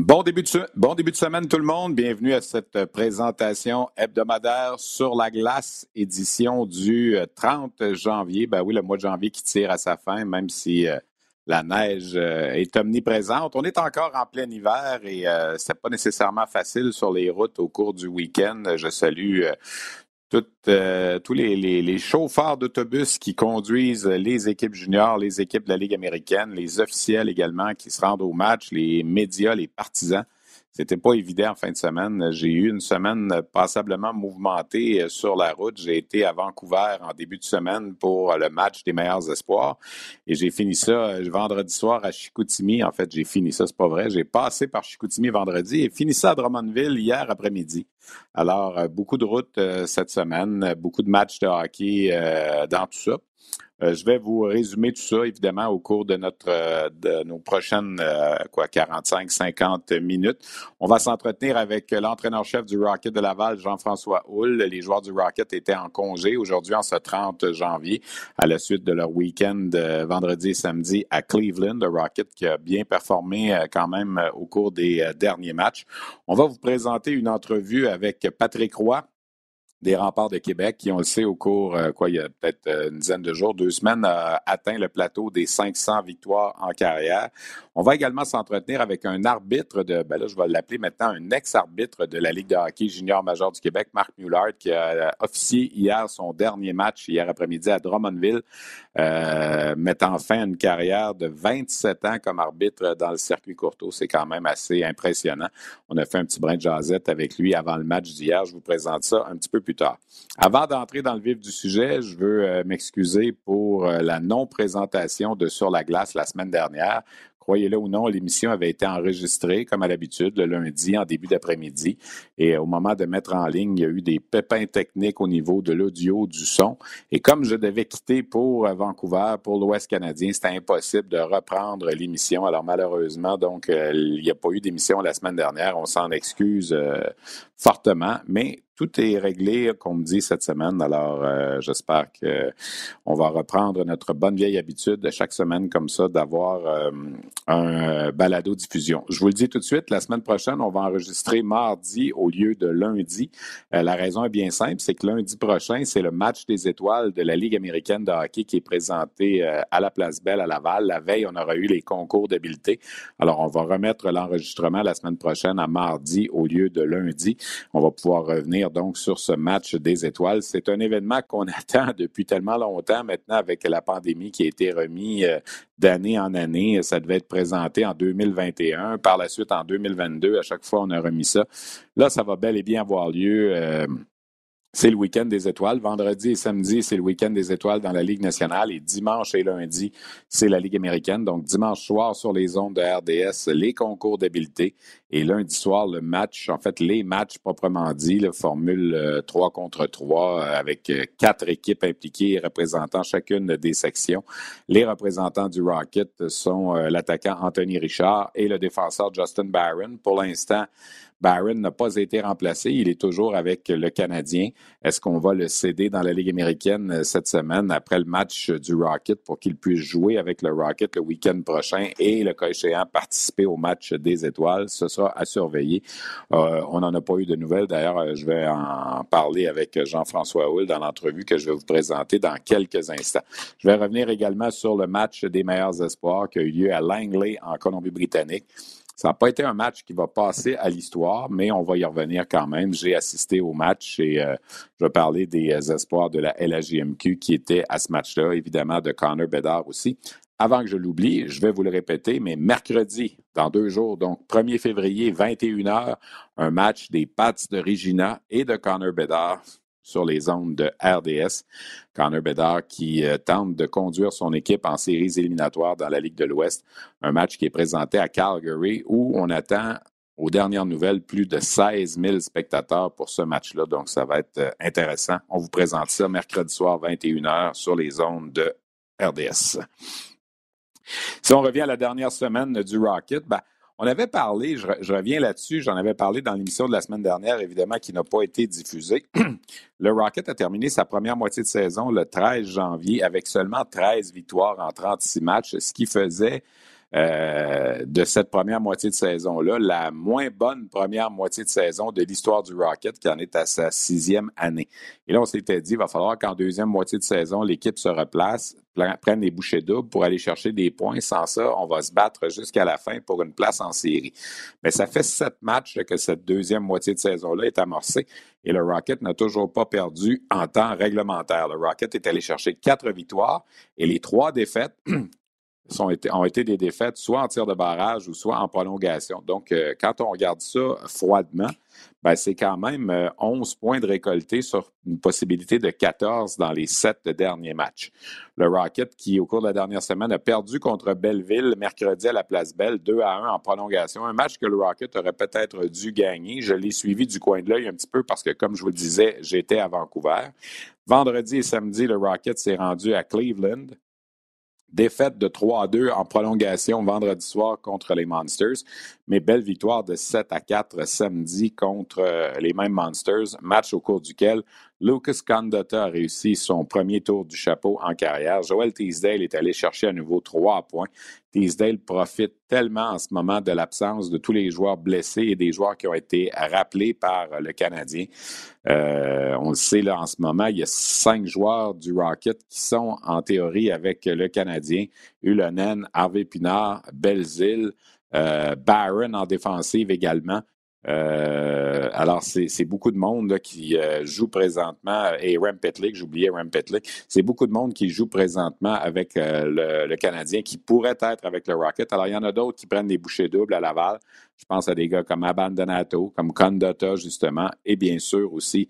Bon début de semaine tout le monde. Bienvenue à cette présentation hebdomadaire sur la glace, édition du 30 janvier. Ben oui, le mois de janvier qui tire à sa fin, même si la neige est omniprésente. On est encore en plein hiver et c'est pas nécessairement facile sur les routes au cours du week-end. Je salue tous les chauffeurs d'autobus qui conduisent les équipes juniors, les équipes de la Ligue américaine, les officiels également qui se rendent au match, les médias, les partisans. C'était pas évident en fin de semaine. J'ai eu une semaine passablement mouvementée sur la route. J'ai été à Vancouver en début de semaine pour le match des meilleurs espoirs et j'ai fini ça vendredi soir à Chicoutimi. En fait, j'ai fini ça, c'est pas vrai. J'ai passé par Chicoutimi vendredi et fini ça à Drummondville hier après-midi. Alors, beaucoup de routes cette semaine, beaucoup de matchs de hockey dans tout ça. Je vais vous résumer tout ça, évidemment, au cours de nos prochaines 45-50 minutes. On va s'entretenir avec l'entraîneur-chef du Rocket de Laval, Jean-François Houle. Les joueurs du Rocket étaient en congé aujourd'hui, en ce 30 janvier, à la suite de leur week-end vendredi et samedi à Cleveland. Le Rocket qui a bien performé quand même au cours des derniers matchs. On va vous présenter une entrevue avec Patrick Roy, des Remparts de Québec, qui, on le sait, au cours, il y a peut-être une dizaine de jours, 2 semaines, a atteint le plateau des 500 victoires en carrière. On va également s'entretenir avec un arbitre là, je vais l'appeler maintenant un ex-arbitre de la Ligue de hockey junior majeur du Québec, Marc Mullard, qui a officié hier son dernier match, hier après-midi à Drummondville, mettant fin à une carrière de 27 ans comme arbitre dans le circuit Courteau. C'est quand même assez impressionnant. On a fait un petit brin de jasette avec lui avant le match d'hier. Je vous présente ça un petit peu plus tard. Avant d'entrer dans le vif du sujet, je veux m'excuser pour la non-présentation de Sur la glace la semaine dernière. Croyez-le ou non, l'émission avait été enregistrée, comme à l'habitude, le lundi en début d'après-midi. Et au moment de mettre en ligne, il y a eu des pépins techniques au niveau de l'audio, du son. Et comme je devais quitter pour Vancouver, pour l'Ouest canadien, c'était impossible de reprendre l'émission. Alors malheureusement, donc, il n'y a pas eu d'émission la semaine dernière. On s'en excuse fortement, mais tout est réglé, comme me dit, cette semaine. Alors, j'espère qu'on va reprendre notre bonne vieille habitude de chaque semaine comme ça d'avoir un balado-diffusion. Je vous le dis tout de suite, la semaine prochaine, on va enregistrer mardi au lieu de lundi. La raison est bien simple, c'est que lundi prochain, c'est le match des étoiles de la Ligue américaine de hockey qui est présenté à la Place Belle à Laval. La veille, on aura eu les concours d'habileté. Alors, on va remettre l'enregistrement la semaine prochaine à mardi au lieu de lundi. On va pouvoir revenir donc sur ce match des étoiles. C'est un événement qu'on attend depuis tellement longtemps maintenant avec la pandémie qui a été remis d'année en année. Ça devait être présenté en 2021, par la suite en 2022. À chaque fois, on a remis ça. Là, ça va bel et bien avoir lieu. C'est le week-end des étoiles. Vendredi et samedi, c'est le week-end des étoiles dans la Ligue nationale. Et dimanche et lundi, c'est la Ligue américaine. Donc, dimanche soir, sur les ondes de RDS, les concours d'habileté. Et lundi soir, le match, en fait, les matchs proprement dit, la formule 3 contre 3, avec 4 équipes impliquées représentant chacune des sections. Les représentants du Rocket sont l'attaquant Anthony Richard et le défenseur Justin Barron. Pour l'instant, Barron n'a pas été remplacé. Il est toujours avec le Canadien. Est-ce qu'on va le céder dans la Ligue américaine cette semaine après le match du Rocket pour qu'il puisse jouer avec le Rocket le week-end prochain et, le cas échéant, participer au match des étoiles? Ce sera à surveiller. On n'en a pas eu de nouvelles. D'ailleurs, je vais en parler avec Jean-François Houle dans l'entrevue que je vais vous présenter dans quelques instants. Je vais revenir également sur le match des meilleurs espoirs qui a eu lieu à Langley en Colombie-Britannique. Ça n'a pas été un match qui va passer à l'histoire, mais on va y revenir quand même. J'ai assisté au match et je vais parler des espoirs de la LHJMQ qui étaient à ce match-là, évidemment de Connor Bedard aussi. Avant que je l'oublie, je vais vous le répéter, mais mercredi, dans 2 jours, donc 1er février, 21h, un match des Pats de Regina et de Connor Bedard sur les ondes de RDS. Connor Bedard qui tente de conduire son équipe en séries éliminatoires dans la Ligue de l'Ouest. Un match qui est présenté à Calgary où on attend, aux dernières nouvelles, plus de 16 000 spectateurs pour ce match-là. Donc, ça va être intéressant. On vous présente ça mercredi soir, 21h, sur les ondes de RDS. Si on revient à la dernière semaine du Rocket, on avait parlé, je reviens là-dessus, j'en avais parlé dans l'émission de la semaine dernière, évidemment, qui n'a pas été diffusée. Le Rocket a terminé sa première moitié de saison le 13 janvier avec seulement 13 victoires en 36 matchs, ce qui faisait de cette première moitié de saison-là, la moins bonne première moitié de saison de l'histoire du Rocket, qui en est à sa 6e année. Et là, on s'était dit, il va falloir qu'en deuxième moitié de saison, l'équipe se replace, prenne des bouchées doubles pour aller chercher des points. Sans ça, on va se battre jusqu'à la fin pour une place en série. Mais ça fait 7 matchs que cette deuxième moitié de saison-là est amorcée et le Rocket n'a toujours pas perdu en temps réglementaire. Le Rocket est allé chercher 4 victoires et les 3 défaites ont été des défaites soit en tir de barrage ou soit en prolongation. Donc, quand on regarde ça froidement, ben, c'est quand même 11 points de récoltés sur une possibilité de 14 dans les 7 derniers matchs. Le Rocket, qui au cours de la dernière semaine a perdu contre Belleville mercredi à la Place Belle, 2-1 en prolongation, un match que le Rocket aurait peut-être dû gagner. Je l'ai suivi du coin de l'œil un petit peu parce que, comme je vous le disais, j'étais à Vancouver. Vendredi et samedi, le Rocket s'est rendu à Cleveland. Défaite de 3-2 en prolongation vendredi soir contre les Monsters, mais belle victoire de 7-4 samedi contre les mêmes Monsters, match au cours duquel Lucas Condotta a réussi son premier tour du chapeau en carrière. Joel Teasdale est allé chercher à nouveau 3 points. Teasdale profite tellement en ce moment de l'absence de tous les joueurs blessés et des joueurs qui ont été rappelés par le Canadien. On le sait, là, en ce moment, il y a 5 joueurs du Rocket qui sont en théorie avec le Canadien. Ulonen, Harvey Pinard, Belzile, Barron en défensive également. Alors, c'est beaucoup de monde là, qui joue présentement, et Rem Pitlick, j'oubliais Rem Pitlick, c'est beaucoup de monde qui joue présentement avec le Canadien, qui pourrait être avec le Rocket. Alors, il y en a d'autres qui prennent des bouchées doubles à Laval. Je pense à des gars comme Abandonato, comme Condotta, justement, et bien sûr aussi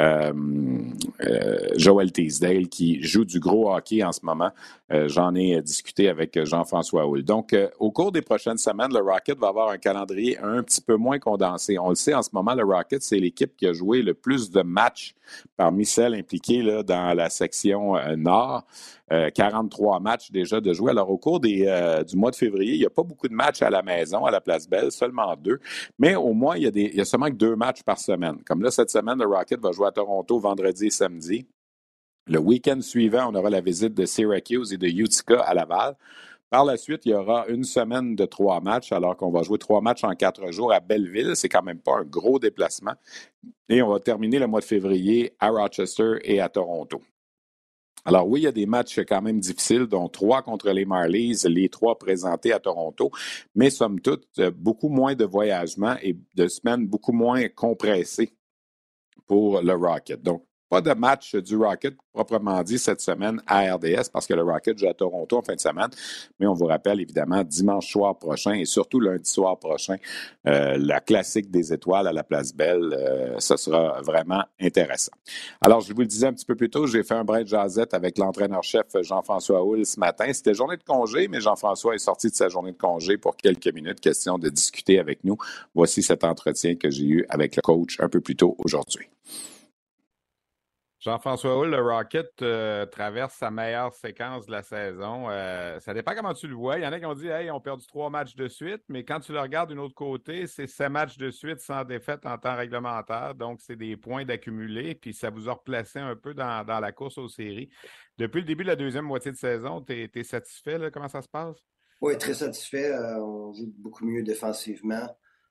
Joel Teasdale, qui joue du gros hockey en ce moment. J'en ai discuté avec Jean-François Houle. Donc, au cours des prochaines semaines, le Rocket va avoir un calendrier un petit peu moins condensé. On le sait, en ce moment, le Rocket, c'est l'équipe qui a joué le plus de matchs parmi celles impliquées là, dans la section Nord. 43 matchs déjà de jouer. Alors, au cours du mois de février, il n'y a pas beaucoup de matchs à la maison, à la Place Belle, seulement 2. Mais au moins, il y a seulement que 2 matchs par semaine. Comme là, cette semaine, le Rocket va jouer à Toronto vendredi et samedi. Le week-end suivant, on aura la visite de Syracuse et de Utica à Laval. Par la suite, il y aura une semaine de 3 matchs, alors qu'on va jouer 3 matchs en 4 jours à Belleville. C'est quand même pas un gros déplacement. Et on va terminer le mois de février à Rochester et à Toronto. Alors oui, il y a des matchs quand même difficiles, dont 3 contre les Marlies, les 3 présentés à Toronto, mais somme toute, beaucoup moins de voyagements et de semaines beaucoup moins compressées pour le Rocket. Donc, pas de match du Rocket proprement dit cette semaine à RDS parce que le Rocket joue à Toronto en fin de semaine. Mais on vous rappelle évidemment dimanche soir prochain et surtout lundi soir prochain, la classique des étoiles à la Place Belle. Ce sera vraiment intéressant. Alors, je vous le disais un petit peu plus tôt, j'ai fait un brin de jasette avec l'entraîneur-chef Jean-François Houle ce matin. C'était journée de congé, mais Jean-François est sorti de sa journée de congé pour quelques minutes, question de discuter avec nous. Voici cet entretien que j'ai eu avec le coach un peu plus tôt aujourd'hui. Jean-François Houle, le Rocket traverse sa meilleure séquence de la saison. Ça dépend comment tu le vois. Il y en a qui ont dit hey, ils ont perdu 3 matchs de suite, mais quand tu le regardes d'un autre côté, c'est 7 matchs de suite sans défaite en temps réglementaire. Donc, c'est des points d'accumuler, puis ça vous a replacé un peu dans la course aux séries. Depuis le début de la deuxième moitié de saison, tu es satisfait? Là? Comment ça se passe? Oui, très satisfait. On joue beaucoup mieux défensivement.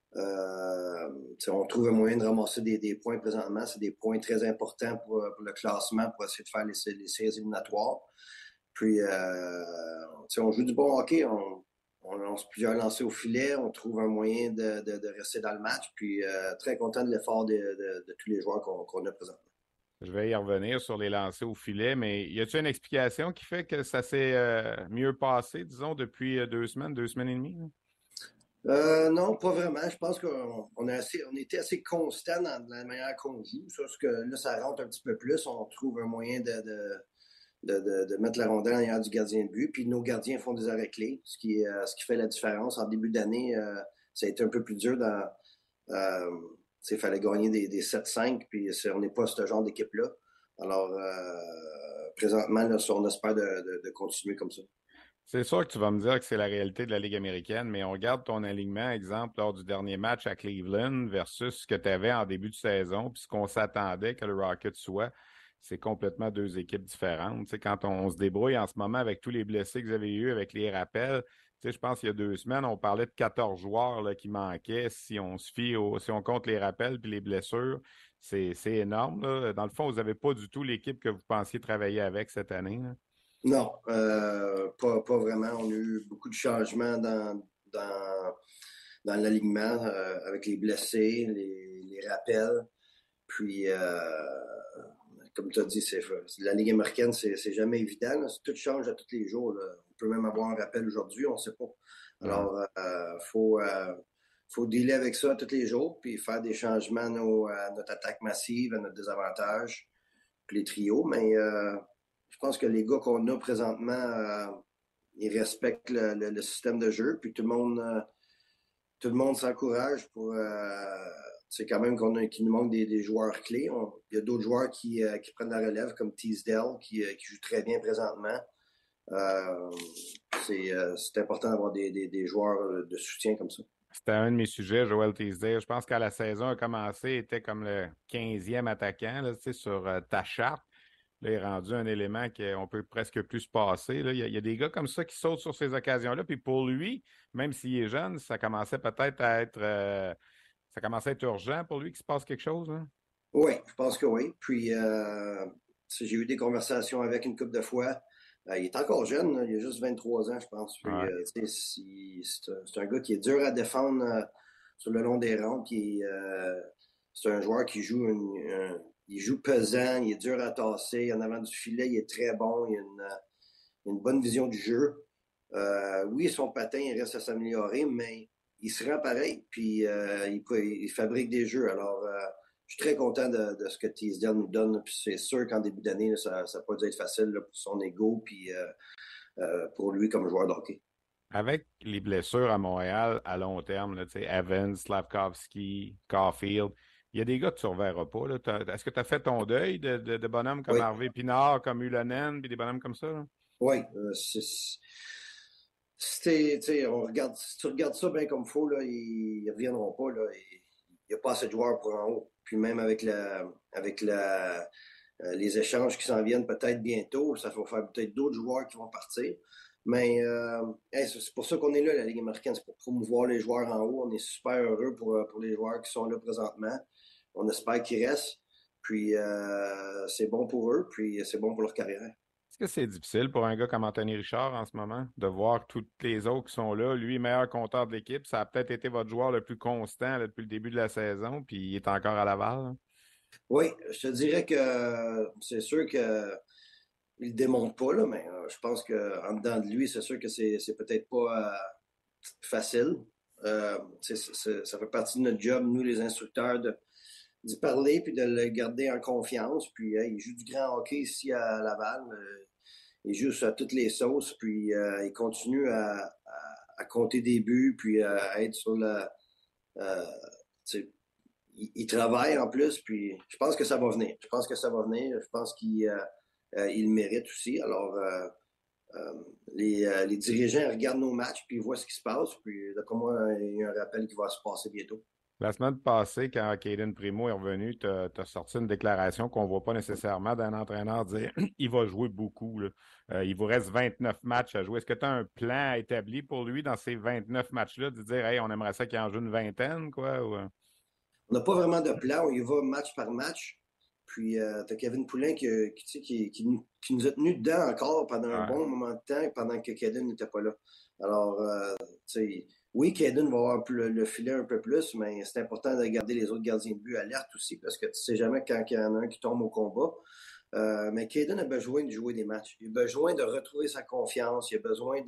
On trouve un moyen de ramasser des points présentement. C'est des points très importants pour le classement, pour essayer de faire les séries éliminatoires. Puis, on joue du bon hockey. On lance plusieurs lancers au filet. On trouve un moyen de rester dans le match. Puis, très content de l'effort de tous les joueurs qu'on a présentement. Je vais y revenir sur les lancers au filet, mais y a-t-il une explication qui fait que ça s'est mieux passé, disons, depuis 2 semaines, 2 semaines et demie? Non, pas vraiment. Je pense qu'on était assez constant dans la manière qu'on joue. Sauf que là, ça rentre un petit peu plus. On trouve un moyen de mettre la rondelle en arrière du gardien de but. Puis nos gardiens font des arrêts clés, ce qui fait la différence. En début d'année, ça a été un peu plus dur. Il fallait gagner des 7-5, puis on n'est pas ce genre d'équipe-là. Alors, présentement, là, on espère de continuer comme ça. C'est sûr que tu vas me dire que c'est la réalité de la Ligue américaine, mais on regarde ton alignement, exemple, lors du dernier match à Cleveland versus ce que tu avais en début de saison, puis ce qu'on s'attendait que le Rocket soit. C'est complètement 2 équipes différentes. Tu sais, quand on se débrouille en ce moment avec tous les blessés que vous avez eus, avec les rappels, Tu sais, je pense qu'il y a 2 semaines, on parlait de 14 joueurs là, qui manquaient. Si on se fie si on compte les rappels puis les blessures, c'est énorme, là. Dans le fond, vous n'avez pas du tout l'équipe que vous pensiez travailler avec cette année, là. Non, pas vraiment. On a eu beaucoup de changements dans l'alignement avec les blessés, les rappels. Puis, comme tu as dit, la Ligue américaine, c'est jamais évident, là. Tout change à tous les jours, là. On peut même avoir un rappel aujourd'hui, on ne sait pas. Alors, faut dealer avec ça tous les jours, puis faire des changements à notre attaque massive, à notre désavantage, puis les trios. Mais je pense que les gars qu'on a présentement, ils respectent le système de jeu, puis tout le monde s'encourage pour. C'est quand même qu'il nous manque des joueurs clés. Il y a d'autres joueurs qui prennent la relève, comme Teasdale, qui joue très bien présentement. C'est important d'avoir des joueurs de soutien comme ça. C'était un de mes sujets, Joel Teasdale. Je pense qu'à la saison a commencé, il était comme le 15e attaquant là, tu sais, sur ta charte. Là, il est rendu un élément qu'on peut presque plus se passer, là. Il y a des gars comme ça qui sautent sur ces occasions-là. Puis pour lui, même s'il est jeune, ça commençait peut-être à être ça commençait à être urgent pour lui qu'il se passe quelque chose, hein? Oui, je pense que oui. Puis j'ai eu des conversations avec une couple de fois. Il est encore jeune, là. Il a juste 23 ans, je pense. Puis, Ouais. c'est un gars qui est dur à défendre sur le long des rangs. Puis, c'est un joueur qui joue il joue pesant, il est dur à tasser. En avant du filet, il est très bon. Il a une bonne vision du jeu. Oui, son patin, il reste à s'améliorer, mais il se rend pareil. Puis, il fabrique des jeux. Alors, je suis très content de ce que Teasdale nous donne. Puis c'est sûr qu'en début d'année, ça peut être facile là, pour son ego puis pour lui comme joueur de hockey. Avec les blessures à Montréal à long terme, là, tu sais, Evans, Slavkovski, Caulfield, il y a des gars que tu ne reverras pas, là. Est-ce que tu as fait ton deuil de bonhommes comme Oui, Harvey Pinard, comme Ulonen, puis des bonhommes comme ça, là? oui. Si tu regardes ça bien comme il faut, là, ils ne reviendront pas. Là. Il n'y a pas assez de joueurs pour en haut. Puis même avec les échanges qui s'en viennent peut-être bientôt, ça va faire peut-être d'autres joueurs qui vont partir. Mais c'est pour ça qu'on est là, la Ligue américaine. C'est pour promouvoir les joueurs en haut. On est super heureux pour les joueurs qui sont là présentement. On espère qu'ils restent. Puis c'est bon pour eux, puis c'est bon pour leur carrière. Est-ce que c'est difficile pour un gars comme Anthony Richard en ce moment de voir que tous les autres qui sont là, lui, meilleur compteur de l'équipe, ça a peut-être été votre joueur le plus constant là, depuis le début de la saison, puis il est encore à Laval, là? Oui, je te dirais que c'est sûr que il le démontre pas, là, mais je pense qu'en dedans de lui, c'est sûr que c'est peut-être pas facile. Ça fait partie de notre job, nous, les instructeurs, d'y parler puis de le garder en confiance. Puis il joue du grand hockey ici à Laval. Il joue sur toutes les sauces, puis il continue à compter des buts, puis à être sur euh, il travaille en plus, puis je pense que ça va venir. Je pense que ça va venir. Je pense qu'il il le mérite aussi. Alors, les dirigeants regardent nos matchs, puis ils voient ce qui se passe. Puis, d'après moi, il y a un rappel qui va se passer bientôt. La semaine passée, quand Caden Primo est revenu, tu as sorti une déclaration qu'on ne voit pas nécessairement d'un entraîneur dire il va jouer beaucoup, là. Il vous reste 29 matchs à jouer. Est-ce que tu as un plan établi pour lui dans ces 29 matchs-là, de dire hey, on aimerait ça qu'il en joue une vingtaine, quoi? Ou... On n'a pas vraiment de plan. On y va match par match. Puis, tu as Kevin Poulin qui nous a tenus dedans encore pendant un Ouais. bon moment de temps pendant que Kaden n'était pas là. Alors, oui, Kaden va avoir le filet un peu plus, mais c'est important de garder les autres gardiens de but alertes aussi parce que tu sais jamais quand il y en a un qui tombe au combat. Mais Kaden a besoin de jouer des matchs. Il a besoin de retrouver sa confiance. Il a besoin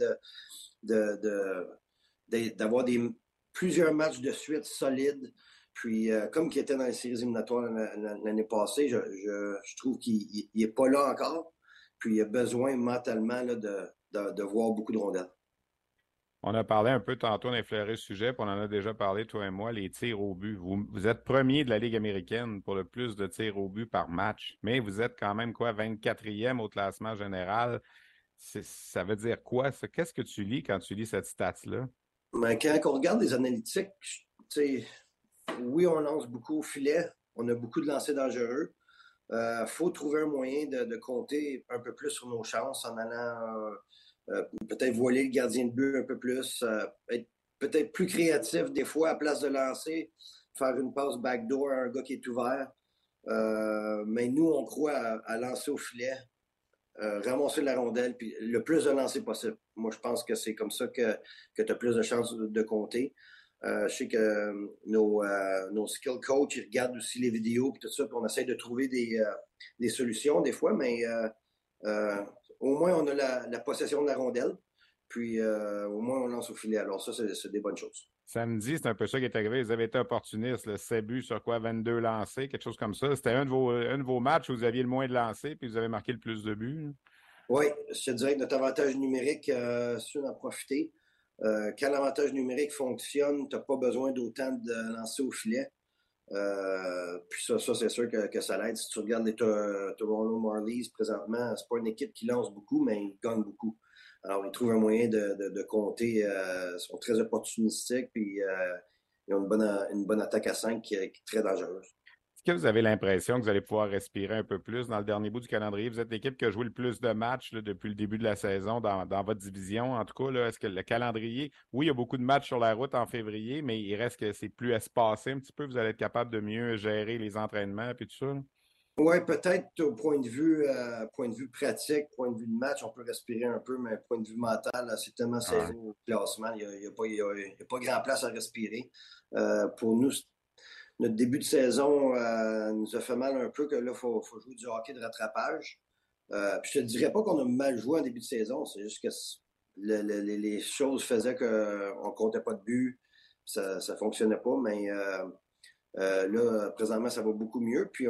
d'avoir plusieurs matchs de suite solides. Puis, comme il était dans les séries éliminatoires l'année passée, je trouve qu'il n'est pas là encore. Puis, il a besoin mentalement là, de voir beaucoup de rondelles. On a parlé un peu tantôt, on a effleuré le sujet, puis on en a déjà parlé, toi et moi, les tirs au but. Vous êtes premier de la Ligue américaine pour le plus de tirs au but par match, mais vous êtes quand même, quoi, 24e au classement général. Ça veut dire quoi, ça? Qu'est-ce que tu lis quand tu lis cette stat-là? Mais quand on regarde les analytiques, oui, on lance beaucoup au filet. On a beaucoup de lancers dangereux. Faut trouver un moyen de compter un peu plus sur nos chances en allant peut-être voiler le gardien de but un peu plus, être peut-être plus créatif des fois à place de lancer, faire une passe backdoor à un gars qui est ouvert. Mais nous, on croit à lancer au filet, ramasser la rondelle, puis le plus de lancers possible. Moi, je pense que c'est comme ça que tu as plus de chances de compter. Je sais que nos skill coach, ils regardent aussi les vidéos et tout ça, puis on essaie de trouver des solutions des fois, mais au moins on a la possession de la rondelle, puis au moins on lance au filet. Alors ça, c'est des bonnes choses. Samedi, c'est un peu ça qui est arrivé. Vous avez été opportuniste. Le 7 buts sur quoi? 22 lancés, quelque chose comme ça. C'était un de vos matchs où vous aviez le moins de lancés puis vous avez marqué le plus de buts. Oui, je te dirais que notre avantage numérique, si on en profiter, quand l'avantage numérique fonctionne, tu n'as pas besoin d'autant de lancer au filet. Puis ça c'est sûr que ça l'aide. Si tu regardes les Toronto Marlies présentement, c'est pas une équipe qui lance beaucoup, mais ils gagnent beaucoup. Alors, ils trouvent un moyen de compter. Ils sont très opportunistiques, puis ils ont une bonne attaque à 5 qui est très dangereuse. Est-ce que vous avez l'impression que vous allez pouvoir respirer un peu plus dans le dernier bout du calendrier? Vous êtes l'équipe qui a joué le plus de matchs là, depuis le début de la saison dans votre division. En tout cas, là, est-ce que le calendrier, oui, il y a beaucoup de matchs sur la route en février, mais il reste que c'est plus espacé un petit peu. Vous allez être capable de mieux gérer les entraînements et tout ça? Oui, peut-être au point de vue pratique, point de vue de match, on peut respirer un peu, mais point de vue mental, là, c'est tellement serré au classement, il n'y a pas grand place à respirer. Pour nous, notre début de saison nous a fait mal un peu que là, il faut jouer du hockey de rattrapage. Puis je te dirais pas qu'on a mal joué en début de saison, c'est juste que les choses faisaient qu'on ne comptait pas de but, ça ne fonctionnait pas, mais là, présentement, ça va beaucoup mieux, puis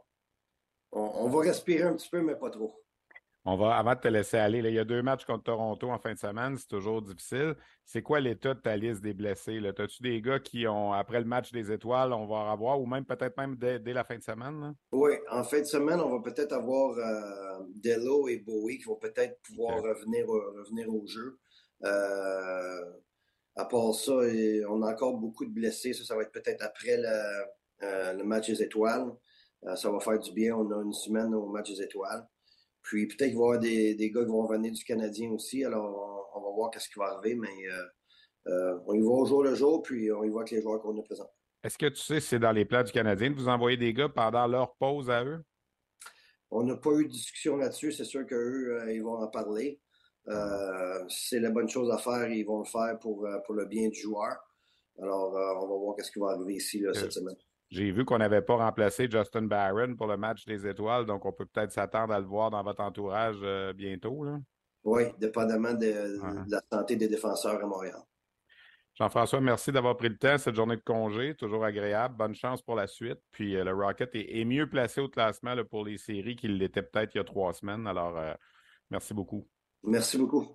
on va respirer un petit peu, mais pas trop. Avant de te laisser aller, là, il y a 2 matchs contre Toronto en fin de semaine, c'est toujours difficile. C'est quoi l'état de ta liste des blessés? As-tu des gars qui ont, après le match des étoiles, on va en avoir, ou même peut-être même dès la fin de semaine? Là? Oui, en fin de semaine, on va peut-être avoir Dello et Bowie qui vont peut-être pouvoir revenir au jeu. À part ça, on a encore beaucoup de blessés. Ça va être peut-être après le match des étoiles. Ça va faire du bien. On a une semaine au match des étoiles. Puis peut-être qu'il va y avoir des gars qui vont revenir du Canadien aussi. Alors, on va voir ce qui va arriver, mais on y va au jour le jour, puis on y va avec les joueurs qu'on a présents. Est-ce que tu sais si c'est dans les plans du Canadien de vous envoyer des gars pendant leur pause à eux? On n'a pas eu de discussion là-dessus. C'est sûr qu'eux, ils vont en parler. Si c'est la bonne chose à faire, ils vont le faire pour le bien du joueur. Alors, on va voir ce qui va arriver ici cette semaine. J'ai vu qu'on n'avait pas remplacé Justin Barron pour le match des étoiles, donc on peut peut-être s'attendre à le voir dans votre entourage bientôt. Là. Oui, dépendamment de la santé des défenseurs à Montréal. Jean-François, merci d'avoir pris le temps cette journée de congé. Toujours agréable. Bonne chance pour la suite. Puis le Rocket est mieux placé au classement là, pour les séries qu'il l'était peut-être il y a 3 semaines. Alors, merci beaucoup. Merci beaucoup.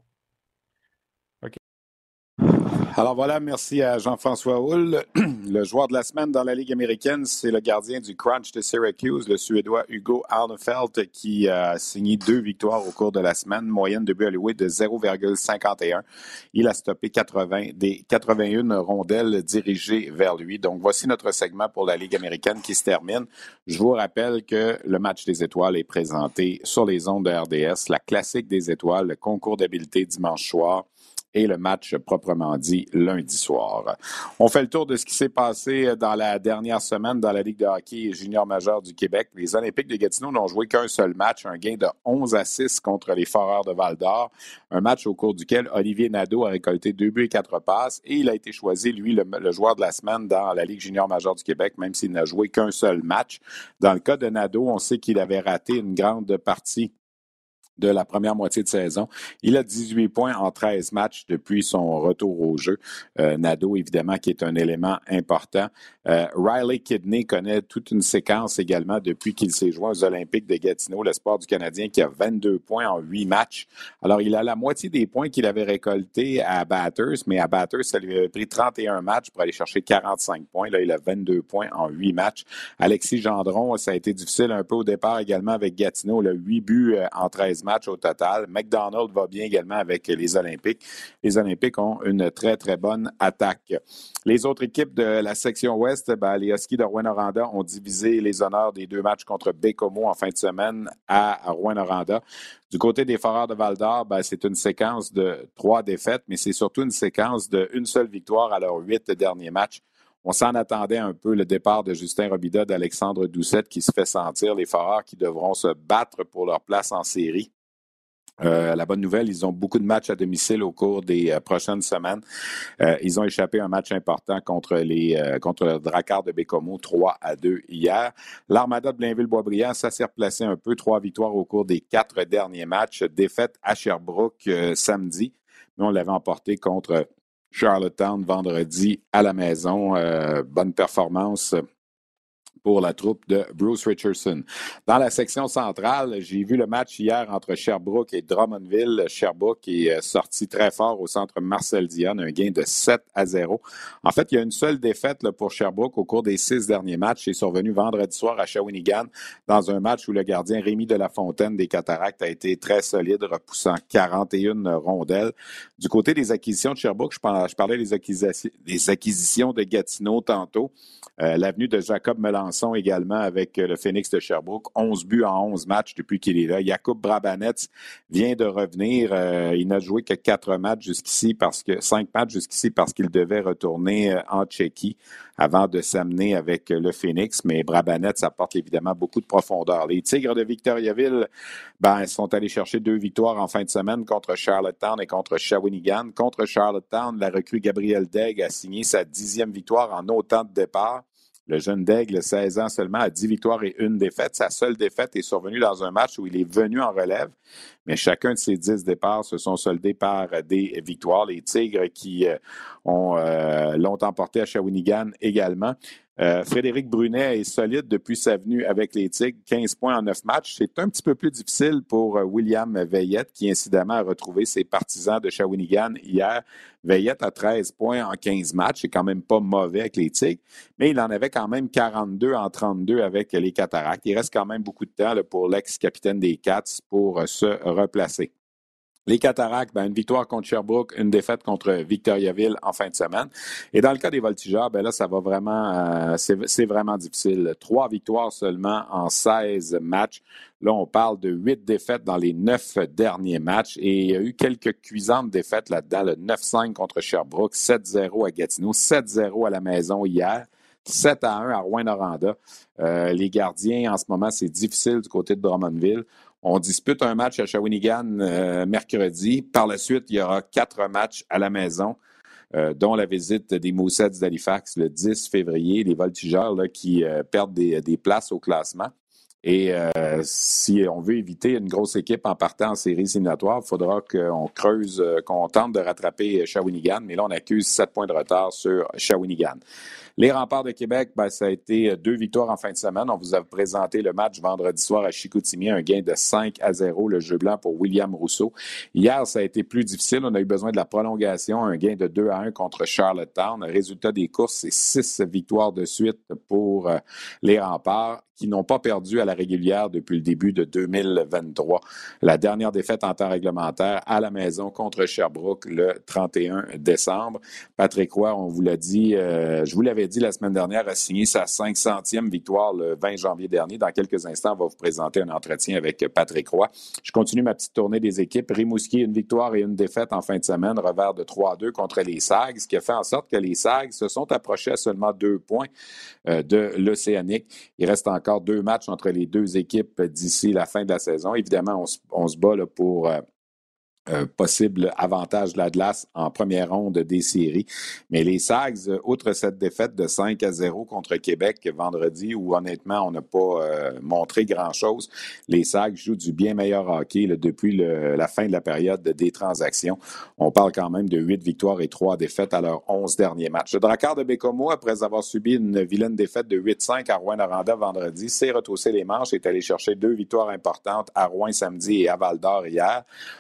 Alors voilà, merci à Jean-François Houle. Le joueur de la semaine dans la Ligue américaine, c'est le gardien du Crunch de Syracuse, le Suédois Hugo Arnefelt, qui a signé 2 victoires au cours de la semaine, moyenne de but alloué de 0,51. Il a stoppé 80 des 81 rondelles dirigées vers lui. Donc voici notre segment pour la Ligue américaine qui se termine. Je vous rappelle que le match des étoiles est présenté sur les ondes de RDS, la classique des étoiles, le concours d'habileté dimanche soir et le match proprement dit lundi soir. On fait le tour de ce qui s'est passé dans la dernière semaine dans la Ligue de hockey junior majeur du Québec. Les Olympiques de Gatineau n'ont joué qu'un seul match, un gain de 11-6 contre les Foreurs de Val-d'Or, un match au cours duquel Olivier Nadeau a récolté 2 buts et 4 passes et il a été choisi, lui, le joueur de la semaine dans la Ligue junior majeure du Québec, même s'il n'a joué qu'un seul match. Dans le cas de Nadeau, on sait qu'il avait raté une grande partie de la première moitié de saison. Il a 18 points en 13 matchs depuis son retour au jeu. Nadeau, évidemment, qui est un élément important. Riley Kidney connaît toute une séquence également depuis qu'il s'est joint aux Olympiques de Gatineau, l'espoir du Canadien, qui a 22 points en 8 matchs. Alors, il a la moitié des points qu'il avait récoltés à Bathurst, mais à Bathurst, ça lui avait pris 31 matchs pour aller chercher 45 points. Là, il a 22 points en 8 matchs. Alexis Gendron, ça a été difficile un peu au départ également avec Gatineau. Il a 8 buts en 13 matchs matchs au total. McDonald va bien également avec les Olympiques. Les Olympiques ont une très, très bonne attaque. Les autres équipes de la section ouest, les Huskies de Rouyn-Noranda ont divisé les honneurs des 2 matchs contre Baie-Comeau en fin de semaine à Rouyn-Noranda. Du côté des Foreurs de Val-d'Or, c'est une séquence de 3 défaites, mais c'est surtout une séquence d'une seule victoire à leurs 8 derniers matchs. On s'en attendait un peu, le départ de Justin Robida, d'Alexandre Doucette qui se fait sentir, les Foreurs qui devront se battre pour leur place en série. La bonne nouvelle, ils ont beaucoup de matchs à domicile au cours des prochaines semaines. Ils ont échappé un match important contre le Drakkar de Baie-Comeau, 3-2 hier. L'Armada de Blainville-Boisbriand, ça s'est replacé un peu. 3 victoires au cours des 4 derniers matchs. Défaite à Sherbrooke samedi, mais on l'avait emporté contre Charlottetown vendredi à la maison. Bonne performance pour la troupe de Bruce Richardson. Dans la section centrale, j'ai vu le match hier entre Sherbrooke et Drummondville. Sherbrooke est sorti très fort au centre Marcel Dionne, un gain de 7-0. En fait, il y a une seule défaite pour Sherbrooke au cours des 6 derniers matchs. C'est survenu vendredi soir à Shawinigan dans un match où le gardien Rémi Delafontaine des Cataractes a été très solide, repoussant 41 rondelles. Du côté des acquisitions de Sherbrooke, je parlais des acquisitions de Gatineau tantôt. L'avenue de Jacob Melançon également avec le Phoenix de Sherbrooke. 11 buts en 11 matchs depuis qu'il est là. Jakub Brabanets vient de revenir. Il n'a joué que 5 matchs jusqu'ici parce qu'il devait retourner en Tchéquie avant de s'amener avec le Phoenix. Mais Brabanets apporte évidemment beaucoup de profondeur. Les Tigres de Victoriaville, sont allés chercher 2 victoires en fin de semaine contre Charlottetown et contre Shawinigan. Contre Charlottetown, la recrue Gabriel Daigle a signé sa 10e victoire en autant de départs. Le jeune Daigle, 16 ans seulement, a 10 victoires et 1 défaite. Sa seule défaite est survenue dans un match où il est venu en relève, mais chacun de ses 10 départs se sont soldés par des victoires. Les Tigres qui l'ont emporté à Shawinigan également. Frédéric Brunet est solide depuis sa venue avec les Tigres, 15 points en 9 matchs. C'est un petit peu plus difficile pour William Veillette, qui incidemment a retrouvé ses partisans de Shawinigan hier. Veillette a 13 points en 15 matchs, c'est quand même pas mauvais avec les Tigres, mais il en avait quand même 42 en 32 avec les Cataractes. Il reste quand même beaucoup de temps pour l'ex-capitaine des Cats pour se replacer. Les Cataractes, une victoire contre Sherbrooke, une défaite contre Victoriaville en fin de semaine. Et dans le cas des Voltigeurs, là, ça va vraiment, c'est vraiment difficile. 3 victoires seulement en 16 matchs. Là, on parle de 8 défaites dans les 9 derniers matchs. Et il y a eu quelques cuisantes défaites là-dedans. Le 9-5 contre Sherbrooke, 7-0 à Gatineau, 7-0 à la maison hier. 7-1 à Rouyn-Noranda. Les gardiens, en ce moment, c'est difficile du côté de Drummondville. On dispute un match à Shawinigan mercredi. Par la suite, il y aura 4 matchs à la maison, dont la visite des Moussets d'Halifax le 10 février. Les Voltigeurs qui perdent des places au classement. Et si on veut éviter une grosse équipe en partant en séries éliminatoires, il faudra qu'on creuse, qu'on tente de rattraper Shawinigan. Mais là, on accuse 7 points de retard sur Shawinigan. Les Remparts de Québec, ça a été 2 victoires en fin de semaine. On vous a présenté le match vendredi soir à Chicoutimi, un gain de 5-0, le jeu blanc pour William Rousseau. Hier, ça a été plus difficile. On a eu besoin de la prolongation, un gain de 2-1 contre Charlottetown. Résultat des courses, c'est 6 victoires de suite pour les Remparts, qui n'ont pas perdu à la régulière depuis le début de 2023. La dernière défaite en temps réglementaire à la maison contre Sherbrooke le 31 décembre. Patrick Roy, on vous l'a dit, je vous l'avais dit la semaine dernière, a signé sa 500e victoire le 20 janvier dernier. Dans quelques instants, on va vous présenter un entretien avec Patrick Roy. Je continue ma petite tournée des équipes. Rimouski, une victoire et une défaite en fin de semaine, revers de 3-2 contre les Sags, ce qui a fait en sorte que les Sags se sont approchés à seulement 2 points de l'Océanique. Il reste encore 2 matchs entre les 2 équipes d'ici la fin de la saison. Évidemment, on se bat pour possible avantage de la glace en première ronde des séries. Mais les Sags, outre cette défaite de 5-0 contre Québec vendredi, où honnêtement, on n'a pas montré grand-chose, les Sags jouent du bien meilleur hockey depuis la fin de la période des transactions. On parle quand même de 8 victoires et 3 défaites à leurs 11 derniers matchs. Le Drakkar de Baie-Comeau, après avoir subi une vilaine défaite de 8-5 à Rouyn-Noranda vendredi, s'est retroussé les manches et est allé chercher 2 victoires importantes à Rouyn samedi et à Val-d'Or hier.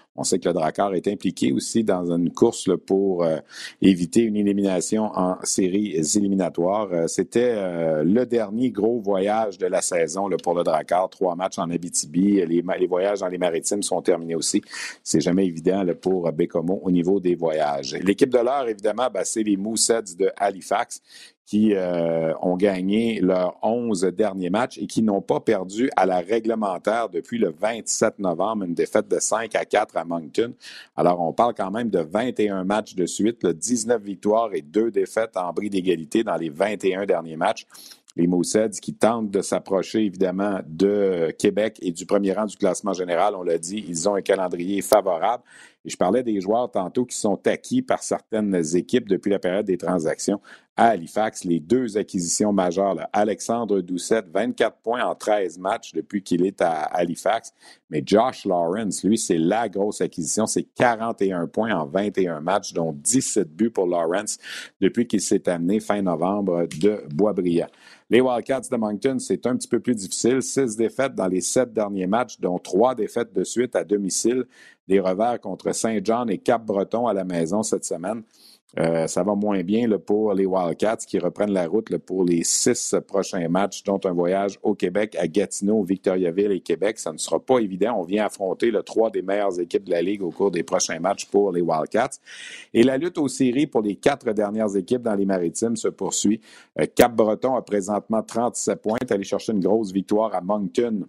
On sait que le Drakkar est impliqué aussi dans une course là, pour éviter une élimination en séries éliminatoires. C'était le dernier gros voyage de la saison là, pour le Drakkar. 3 matchs en Abitibi. Les voyages dans les Maritimes sont terminés aussi. C'est jamais évident là, pour Baie-Comeau au niveau des voyages. L'équipe de l'heure, évidemment, c'est les Mooseheads de Halifax qui ont gagné leurs 11 derniers matchs et qui n'ont pas perdu à la réglementaire depuis le 27 novembre, une défaite de 5-4 à Moncton. Alors, on parle quand même de 21 matchs de suite, là, 19 victoires et 2 défaites en bris d'égalité dans les 21 derniers matchs. Les Mooseheads qui tentent de s'approcher évidemment de Québec et du premier rang du classement général, on l'a dit, ils ont un calendrier favorable. Et je parlais des joueurs tantôt qui sont acquis par certaines équipes depuis la période des transactions. À Halifax, les 2 acquisitions majeures, là, Alexandre Doucette, 24 points en 13 matchs depuis qu'il est à Halifax. Mais Josh Lawrence, lui, c'est la grosse acquisition. C'est 41 points en 21 matchs, dont 17 buts pour Lawrence depuis qu'il s'est amené fin novembre de Boisbriand. Les Wildcats de Moncton, c'est un petit peu plus difficile. 6 défaites dans les 7 derniers matchs, dont 3 défaites de suite à domicile. Des revers contre Saint-Jean et Cap-Breton à la maison cette semaine. Ça va moins bien là, pour les Wildcats qui reprennent la route là, pour les 6 prochains matchs, dont un voyage au Québec, à Gatineau, Victoriaville et Québec. Ça ne sera pas évident. On vient affronter 3 des meilleures équipes de la Ligue au cours des prochains matchs pour les Wildcats. Et la lutte aux séries pour les 4 dernières équipes dans les Maritimes se poursuit. Cap-Breton a présentement 37 points, est allé chercher une grosse victoire à Moncton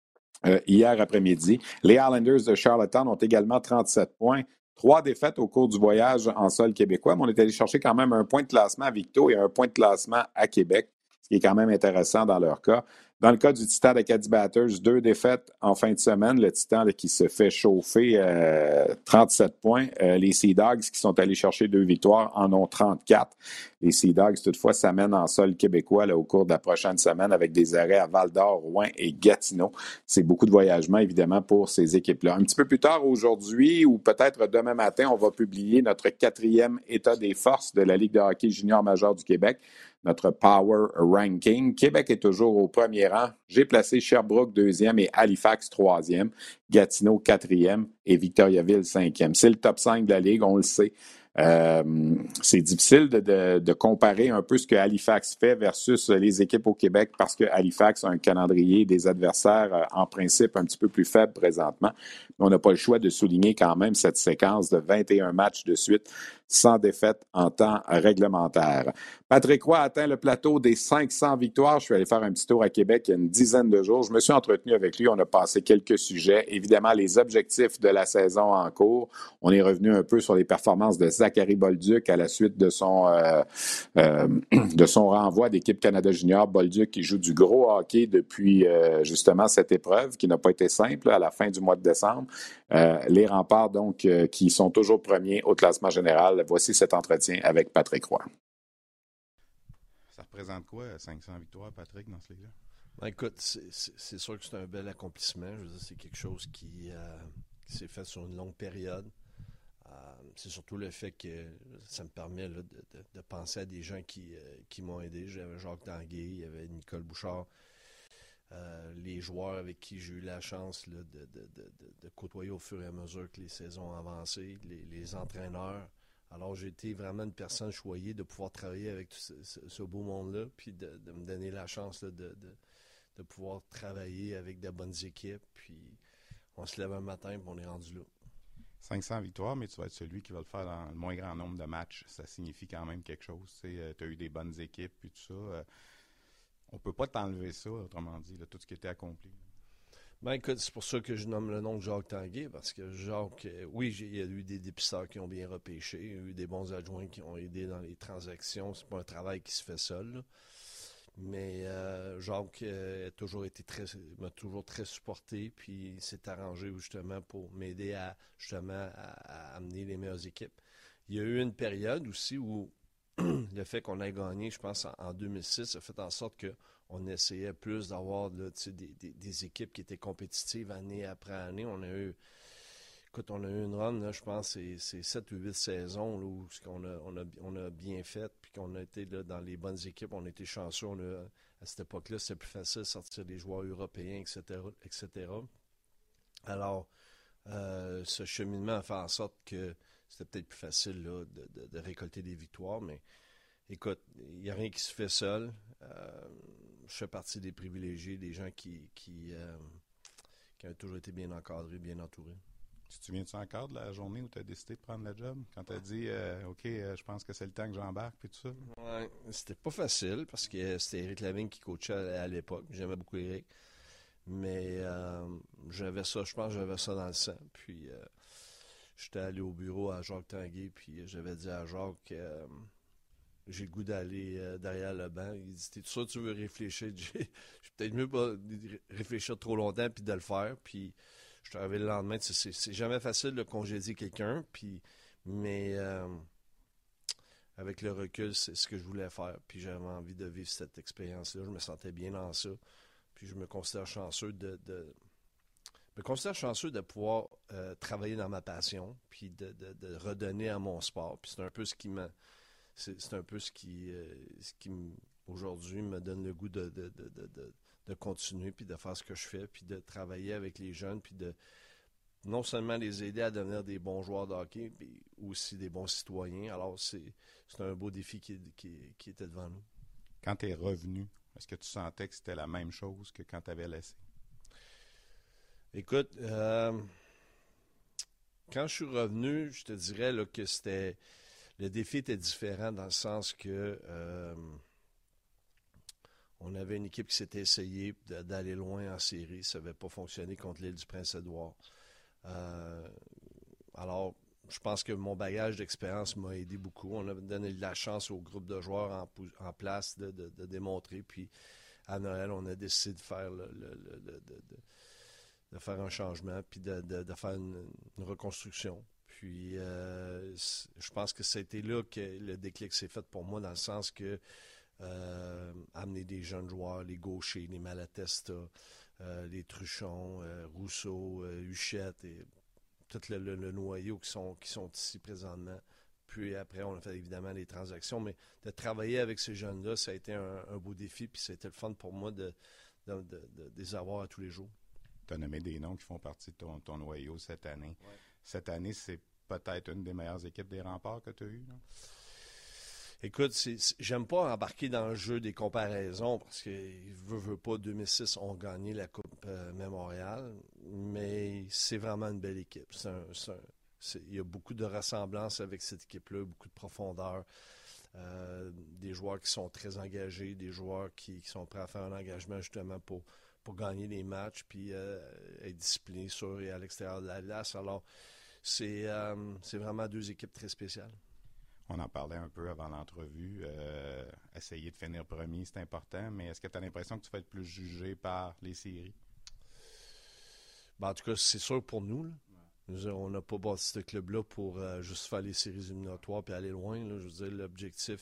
hier après-midi. Les Islanders de Charlottetown ont également 37 points. 3 défaites au cours du voyage en sol québécois, mais on est allé chercher quand même un point de classement à Victo et un point de classement à Québec, ce qui est quand même intéressant dans leur cas. Dans le cas du Titan d'Acadie Batters, 2 défaites en fin de semaine. Le Titan là, qui se fait chauffer, 37 points. Les Sea Dogs qui sont allés chercher 2 victoires en ont 34. Les Sea Dogs, toutefois, s'amènent en sol québécois là, au cours de la prochaine semaine avec des arrêts à Val-d'Or, Rouen et Gatineau. C'est beaucoup de voyagement, évidemment, pour ces équipes-là. Un petit peu plus tard aujourd'hui, ou peut-être demain matin, on va publier notre 4e état des forces de la Ligue de hockey junior majeur du Québec, notre Power Ranking. Québec est toujours au premier rang. J'ai placé Sherbrooke 2e et Halifax 3e, Gatineau 4e et Victoriaville 5e. C'est le top 5 de la Ligue, on le sait. C'est difficile de comparer un peu ce que Halifax fait versus les équipes au Québec parce que Halifax a un calendrier des adversaires en principe un petit peu plus faible présentement. Mais on n'a pas le choix de souligner quand même cette séquence de 21 matchs de suite sans défaite en temps réglementaire. Patrick Roy a atteint le plateau des 500 victoires. Je suis allé faire un petit tour à Québec il y a une dizaine de jours. Je me suis entretenu avec lui. On a passé quelques sujets. Évidemment, les objectifs de la saison en cours. On est revenu un peu sur les performances de Zachary Bolduc à la suite de son renvoi d'équipe Canada Junior. Bolduc qui joue du gros hockey depuis justement cette épreuve qui n'a pas été simple à la fin du mois de décembre. Les Remparts, donc, qui sont toujours premiers au classement général. Voici cet entretien avec Patrick Roy. Ça représente quoi, 500 victoires, Patrick, dans ce ligue-là? Ben, écoute, c'est sûr que c'est un bel accomplissement. Je veux dire, c'est quelque chose qui s'est fait sur une longue période. C'est surtout le fait que ça me permet là, de penser à des gens qui m'ont aidé. J'avais Jacques Tanguay, il y avait Nicole Bouchard, les joueurs avec qui j'ai eu la chance là, de côtoyer au fur et à mesure que les saisons ont avancé, les entraîneurs. Alors, j'ai été vraiment une personne choyée de pouvoir travailler avec ce beau monde-là, puis de me donner la chance là, de pouvoir travailler avec de bonnes équipes. Puis, on se lève un matin et on est rendu là. 500 victoires, mais tu vas être celui qui va le faire dans le moins grand nombre de matchs. Ça signifie quand même quelque chose. Tu as eu des bonnes équipes, puis tout ça. On peut pas t'enlever ça, autrement dit, là, tout ce qui était accompli. Ben écoute, c'est pour ça que je nomme le nom de Jacques Tanguay, parce que Jacques, oui, il y a eu des dépisteurs qui ont bien repêché, il y a eu des bons adjoints qui ont aidé dans les transactions. C'est pas un travail qui se fait seul, là. Mais Jacques m'a toujours très supporté, puis il s'est arrangé justement pour m'aider à amener les meilleures équipes. Il y a eu une période aussi où le fait qu'on ait gagné, je pense, en 2006, a fait en sorte qu'on essayait plus d'avoir là, des équipes qui étaient compétitives année après année. On a eu une run, là, je pense, c'est 7 ou 8 saisons là, où on a bien fait, puis qu'on a été là, dans les bonnes équipes. On a été chanceux. À cette époque-là, c'était plus facile de sortir des joueurs européens, etc. Alors, ce cheminement a fait en sorte que c'était peut-être plus facile là, de récolter des victoires, mais écoute, il n'y a rien qui se fait seul. Je fais partie des privilégiés, des gens qui ont toujours été bien encadrés, bien entourés. Tu te souviens-tu encore de la journée où tu as décidé de prendre le job? Quand tu as dit, OK, je pense que c'est le temps que j'embarque, puis tout ça? Ouais, c'était pas facile parce que c'était Éric Lavigne qui coachait à l'époque. J'aimais beaucoup Éric. Mais j'avais ça, je pense que j'avais ça dans le sang. Puis j'étais allé au bureau à Jacques Tanguay, puis j'avais dit à Jacques, j'ai le goût d'aller derrière le banc. Il dit, t'es sûr que tu veux réfléchir? J'ai peut-être mieux pas réfléchir trop longtemps puis de le faire. Puis je suis arrivé le lendemain. C'est jamais facile de congédier quelqu'un, mais avec le recul, c'est ce que je voulais faire. Puis j'avais envie de vivre cette expérience-là. Je me sentais bien dans ça. Puis je me considère chanceux de pouvoir travailler dans ma passion, puis de redonner à mon sport. Puis c'est un peu ce qui aujourd'hui me donne le goût de continuer, puis de faire ce que je fais, puis de travailler avec les jeunes, puis de non seulement les aider à devenir des bons joueurs de hockey, mais aussi des bons citoyens. Alors c'est un beau défi qui était devant nous. Quand tu es revenu, est-ce que tu sentais que c'était la même chose que quand tu avais laissé? Écoute, quand je suis revenu, je te dirais là, que le défi était différent dans le sens que on avait une équipe qui s'était essayée d'aller loin en série. Ça n'avait pas fonctionné contre l'île du Prince-Édouard. Alors, je pense que mon bagage d'expérience m'a aidé beaucoup. On a donné de la chance au groupe de joueurs en place de démontrer. Puis, à Noël, on a décidé de faire de faire un changement, puis de faire une reconstruction. Puis, je pense que c'était là que le déclic s'est fait pour moi, dans le sens que amener des jeunes joueurs, les Gauchers, les Malatesta, les Truchon, Rousseau, Huchette, et tout le noyau qui sont ici présentement. Puis après, on a fait évidemment les transactions, mais de travailler avec ces jeunes-là, ça a été un beau défi, puis c'était le fun pour moi de les avoir à tous les jours. Tu as nommé des noms qui font partie de ton noyau cette année. Ouais. Cette année, c'est peut-être une des meilleures équipes des Remparts que tu as eues, non? Écoute, j'aime pas embarquer dans le jeu des comparaisons parce que veut pas, 2006 ont gagné la Coupe Mémorial, mais c'est vraiment une belle équipe. Il y a beaucoup de ressemblances avec cette équipe-là, beaucoup de profondeur, des joueurs qui sont très engagés, des joueurs qui sont prêts à faire un engagement justement pour gagner les matchs, puis être disciplinés sur et à l'extérieur de la glace. Alors, c'est vraiment deux équipes très spéciales. On en parlait un peu avant l'entrevue. Essayer de finir premier, c'est important, mais est-ce que tu as l'impression que tu vas être plus jugé par les séries? Ben, en tout cas, c'est sûr pour nous. Ouais. On n'a pas bâti ce club-là pour juste faire les séries éliminatoires et aller loin. Là. Je veux dire, l'objectif,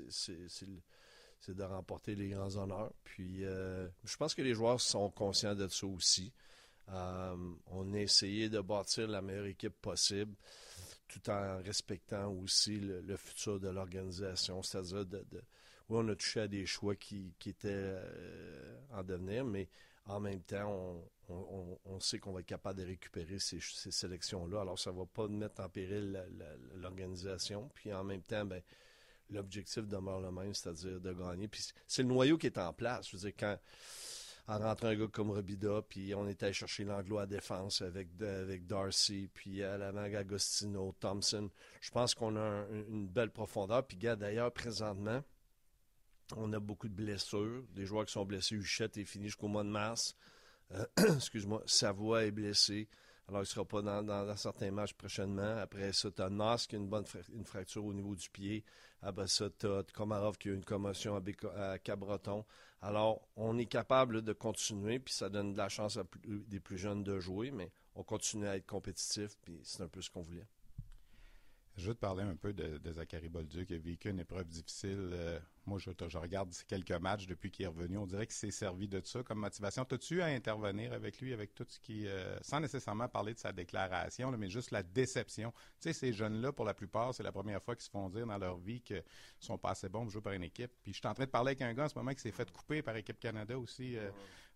c'est de remporter les grands honneurs. Puis, je pense que les joueurs sont conscients de ça aussi. On a essayé de bâtir la meilleure équipe possible, tout en respectant aussi le futur de l'organisation. C'est-à-dire, oui, on a touché à des choix qui étaient en devenir, mais en même temps, on sait qu'on va être capable de récupérer ces sélections-là. Alors, ça ne va pas mettre en péril l'organisation. Puis, en même temps, ben, l'objectif demeure le même, c'est-à-dire de gagner. Puis, c'est le noyau qui est en place. Je veux dire, en rentrant un gars comme Robida, puis on était allé chercher l'Anglo à défense avec Darcy, puis à l'avant Agostino, Thompson. Je pense qu'on a une belle profondeur. Puis gars, d'ailleurs, présentement, on a beaucoup de blessures. Des joueurs qui sont blessés. Huchette est fini jusqu'au mois de mars. Excuse-moi. Savoie est blessé. Alors, il ne sera pas dans certains matchs prochainement. Après ça, tu as Nas qui a une fracture au niveau du pied. Après ça, tu as Komarov qui a une commotion à Cabreton. Alors, on est capable de continuer, puis ça donne de la chance à des plus jeunes de jouer, mais on continue à être compétitif, puis c'est un peu ce qu'on voulait. Je veux te parler un peu de Zachary Bolduc qui a vécu une épreuve difficile. Moi, je regarde ces quelques matchs depuis qu'il est revenu. On dirait qu'il s'est servi de ça comme motivation. T'as-tu eu à intervenir avec lui, avec tout ce qui... sans nécessairement parler de sa déclaration, là, mais juste la déception. Tu sais, ces jeunes-là, pour la plupart, c'est la première fois qu'ils se font dire dans leur vie qu'ils sont pas assez bons pour jouer par une équipe. Puis je suis en train de parler avec un gars en ce moment qui s'est fait couper par Équipe Canada aussi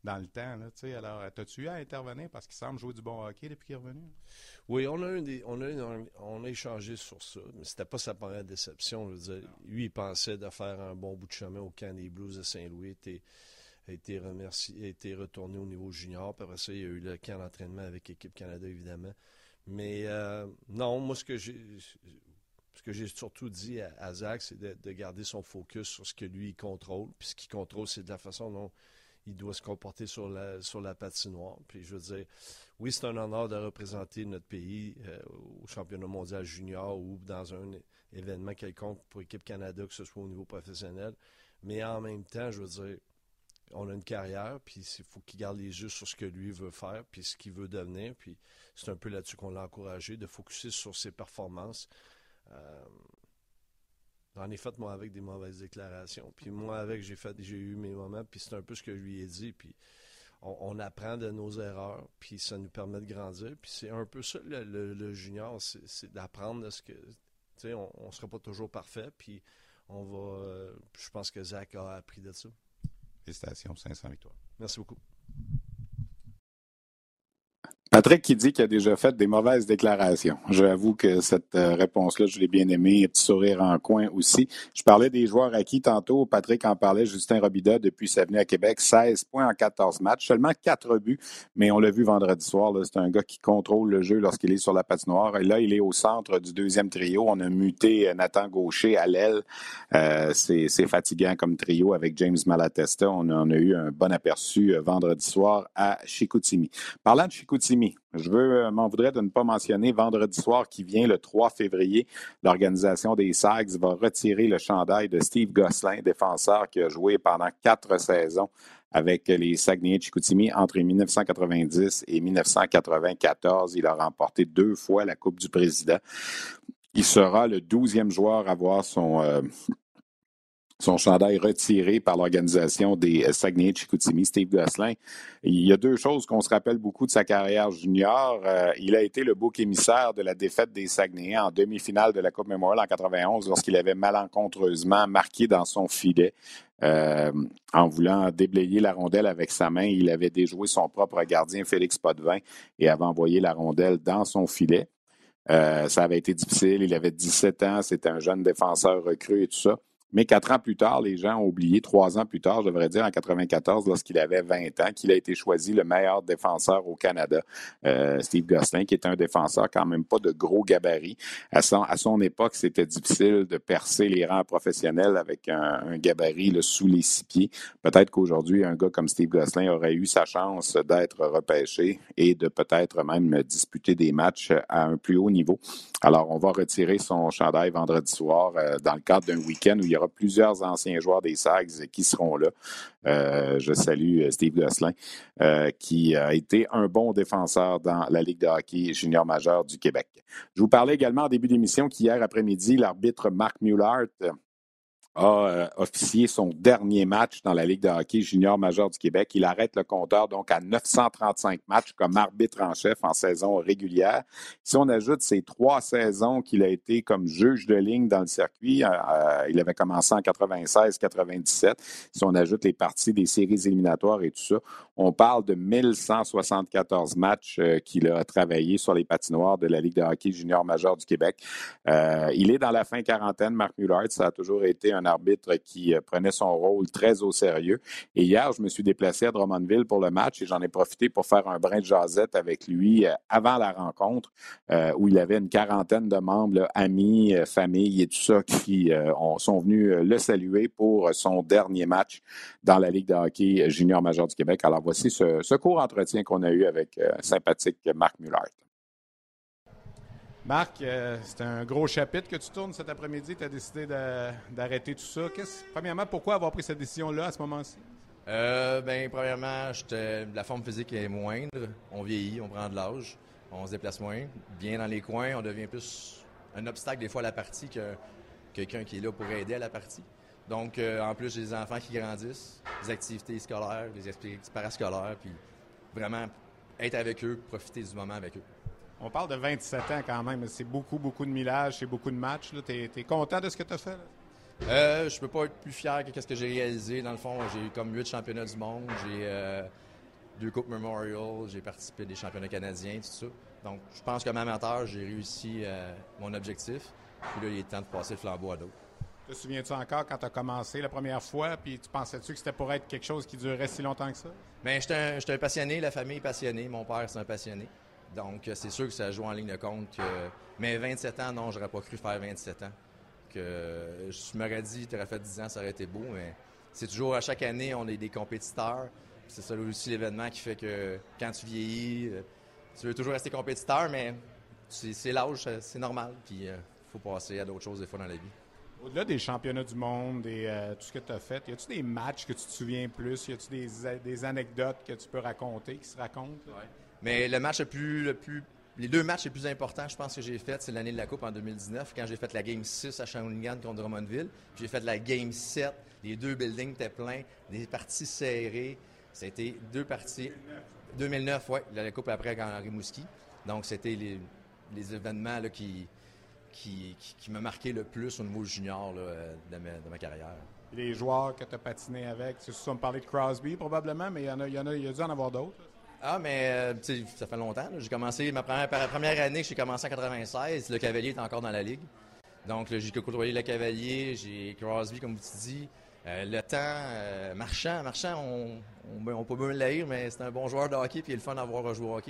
dans le temps. Là, alors, as-tu eu à intervenir parce qu'il semble jouer du bon hockey depuis qu'il est revenu? Oui, on a échangé sur ça, mais c'était pas sa première déception. Je veux dire, lui, il pensait de faire un bon bout de chemin au camp des Blues de Saint-Louis. A été remercié, a été retourné au niveau junior. Puis après ça, il y a eu le camp d'entraînement avec l'équipe Canada, évidemment. Mais non, moi, ce que j'ai surtout dit à Zach, c'est de garder son focus sur ce que lui, il contrôle. Puis ce qu'il contrôle, c'est de la façon dont il doit se comporter sur la patinoire. Puis je veux dire, oui, c'est un honneur de représenter notre pays au championnat mondial junior ou dans un événement quelconque pour l'équipe Canada, que ce soit au niveau professionnel. Mais en même temps, je veux dire, on a une carrière, puis il faut qu'il garde les yeux sur ce que lui veut faire, puis ce qu'il veut devenir. Puis c'est un peu là-dessus qu'on l'a encouragé, de focusser sur ses performances. J'en ai fait, moi, avec des mauvaises déclarations. Puis moi, avec, j'ai eu mes moments, puis c'est un peu ce que je lui ai dit. Puis on apprend de nos erreurs, puis ça nous permet de grandir. Puis c'est un peu ça, le junior, c'est d'apprendre de ce que... Tu sais, on ne sera pas toujours parfait, puis on va... je pense que Zach a appris de ça. Félicitations, 500 victoires. Merci beaucoup. Patrick qui dit qu'il a déjà fait des mauvaises déclarations. J'avoue que cette réponse-là, je l'ai bien aimée. Un petit sourire en coin aussi. Je parlais des joueurs acquis tantôt. Patrick en parlait. Justin Robida, depuis sa venue à Québec, 16 points en 14 matchs. Seulement 4 buts, mais on l'a vu vendredi soir. Là, c'est un gars qui contrôle le jeu lorsqu'il est sur la patinoire. Et là, il est au centre du deuxième trio. On a muté Nathan Gaucher à l'aile. C'est fatigant comme trio avec James Malatesta. On a eu un bon aperçu vendredi soir à Chicoutimi. Parlant de Chicoutimi, je m'en voudrais de ne pas mentionner vendredi soir qui vient le 3 février. L'organisation des Sags va retirer le chandail de Steve Gosselin, défenseur qui a joué pendant 4 saisons avec les Saguenayens de Chicoutimi entre 1990 et 1994. Il a remporté 2 fois la Coupe du Président. Il sera le 12e joueur à avoir son chandail retiré par l'organisation des Saguenayens de Chicoutimi, Steve Gosselin. Il y a 2 choses qu'on se rappelle beaucoup de sa carrière junior. Il a été le bouc émissaire de la défaite des Saguenayens en demi-finale de la Coupe Memorial en 91 lorsqu'il avait malencontreusement marqué dans son filet. En voulant déblayer la rondelle avec sa main, il avait déjoué son propre gardien, Félix Potvin, et avait envoyé la rondelle dans son filet. Ça avait été difficile. Il avait 17 ans. C'était un jeune défenseur recru et tout ça. Mais 4 ans plus tard, les gens ont oublié, 3 ans plus tard, je devrais dire, en 94, lorsqu'il avait 20 ans, qu'il a été choisi le meilleur défenseur au Canada. Steve Gosselin, qui est un défenseur quand même pas de gros gabarit. À son époque, c'était difficile de percer les rangs professionnels avec un gabarit là, sous les 6 pieds. Peut-être qu'aujourd'hui, un gars comme Steve Gosselin aurait eu sa chance d'être repêché et de peut-être même disputer des matchs à un plus haut niveau. Alors, on va retirer son chandail vendredi soir dans le cadre d'un week-end où il y aura plusieurs anciens joueurs des Sags qui seront là. Je salue Steve Gosselin, qui a été un bon défenseur dans la Ligue de hockey junior majeur du Québec. Je vous parlais également en début d'émission qu'hier après-midi, l'arbitre Marc Mullart a officié son dernier match dans la Ligue de hockey junior majeur du Québec. Il arrête le compteur donc à 935 matchs comme arbitre en chef en saison régulière. Si on ajoute ces 3 saisons qu'il a été comme juge de ligne dans le circuit, il avait commencé en 96-97. Si on ajoute les parties des séries éliminatoires et tout ça, on parle de 1174 matchs qu'il a travaillé sur les patinoires de la Ligue de hockey junior majeur du Québec. Il est dans la fin quarantaine, Marc Mullart. Ça a toujours été un arbitre qui prenait son rôle très au sérieux. Et hier, je me suis déplacé à Drummondville pour le match et j'en ai profité pour faire un brin de jasette avec lui avant la rencontre où il avait une quarantaine de membres, là, amis, famille et tout ça qui sont venus le saluer pour son dernier match dans la Ligue de hockey junior majeur du Québec. Alors voici ce court entretien qu'on a eu avec sympathique Marc Mullart. Marc, c'est un gros chapitre que tu tournes cet après-midi. Tu as décidé d'arrêter tout ça. Premièrement, pourquoi avoir pris cette décision-là à ce moment-ci? Premièrement, la forme physique est moindre. On vieillit, on prend de l'âge, on se déplace moins. Bien dans les coins, on devient plus un obstacle des fois à la partie que quelqu'un qui est là pour aider à la partie. Donc, en plus, j'ai des enfants qui grandissent, des activités scolaires, des activités parascolaires, puis vraiment être avec eux, profiter du moment avec eux. On parle de 27 ans quand même. C'est beaucoup de millage, c'est beaucoup de matchs. Tu es content de ce que tu as fait? Là? Je peux pas être plus fier que ce que j'ai réalisé. Dans le fond, j'ai eu comme 8 championnats du monde. 2 Coupes Memorial, j'ai participé à des championnats canadiens, tout ça. Donc, je pense que comme amateur, j'ai réussi mon objectif. Puis là, il est temps de passer le flambeau à d'autres. Te souviens-tu encore quand tu as commencé la première fois, puis tu pensais-tu que c'était pour être quelque chose qui durerait si longtemps que ça? Bien, j'étais un passionné, la famille est passionnée, mon père c'est un passionné. Donc, c'est sûr que ça joue en ligne de compte. Mais 27 ans, non, j'aurais pas cru faire 27 ans. Je m'aurais dit, tu aurais fait 10 ans, ça aurait été beau, mais c'est toujours, à chaque année, on est des compétiteurs. C'est ça aussi l'événement qui fait que quand tu vieillis, tu veux toujours rester compétiteur, mais c'est l'âge, c'est normal. Puis, il faut passer à d'autres choses des fois dans la vie. Au-delà des championnats du monde et tout ce que tu as fait, y a-tu des matchs que tu te souviens plus? Y a-tu des anecdotes que tu peux raconter, qui se racontent? Ouais. Mais le match les 2 matchs les plus importants, je pense que j'ai fait, c'est l'année de la Coupe en 2019, quand j'ai fait la Game 6 à Shawinigan contre Drummondville. Puis j'ai fait la Game 7, les 2 buildings étaient pleins, des parties serrées. C'était 2 parties. 2009, oui, la Coupe après à Rimouski. Donc c'était les événements là, qui m'a marqué le plus au niveau junior là, de ma carrière. Les joueurs que tu as patiné avec, tu sais, on me parlait de Crosby probablement, mais il y a dû en avoir d'autres. Ah, mais tu sais, ça fait longtemps. Là. J'ai commencé, ma première année, j'ai commencé en 96. Le Cavalier était encore dans la Ligue. Donc, là, j'ai côtoyé le Cavalier, j'ai Crosby, comme vous dit. Le temps, Marchand, on peut bien le haïr, mais c'est un bon joueur de hockey, puis il est le fun d'avoir joué au hockey.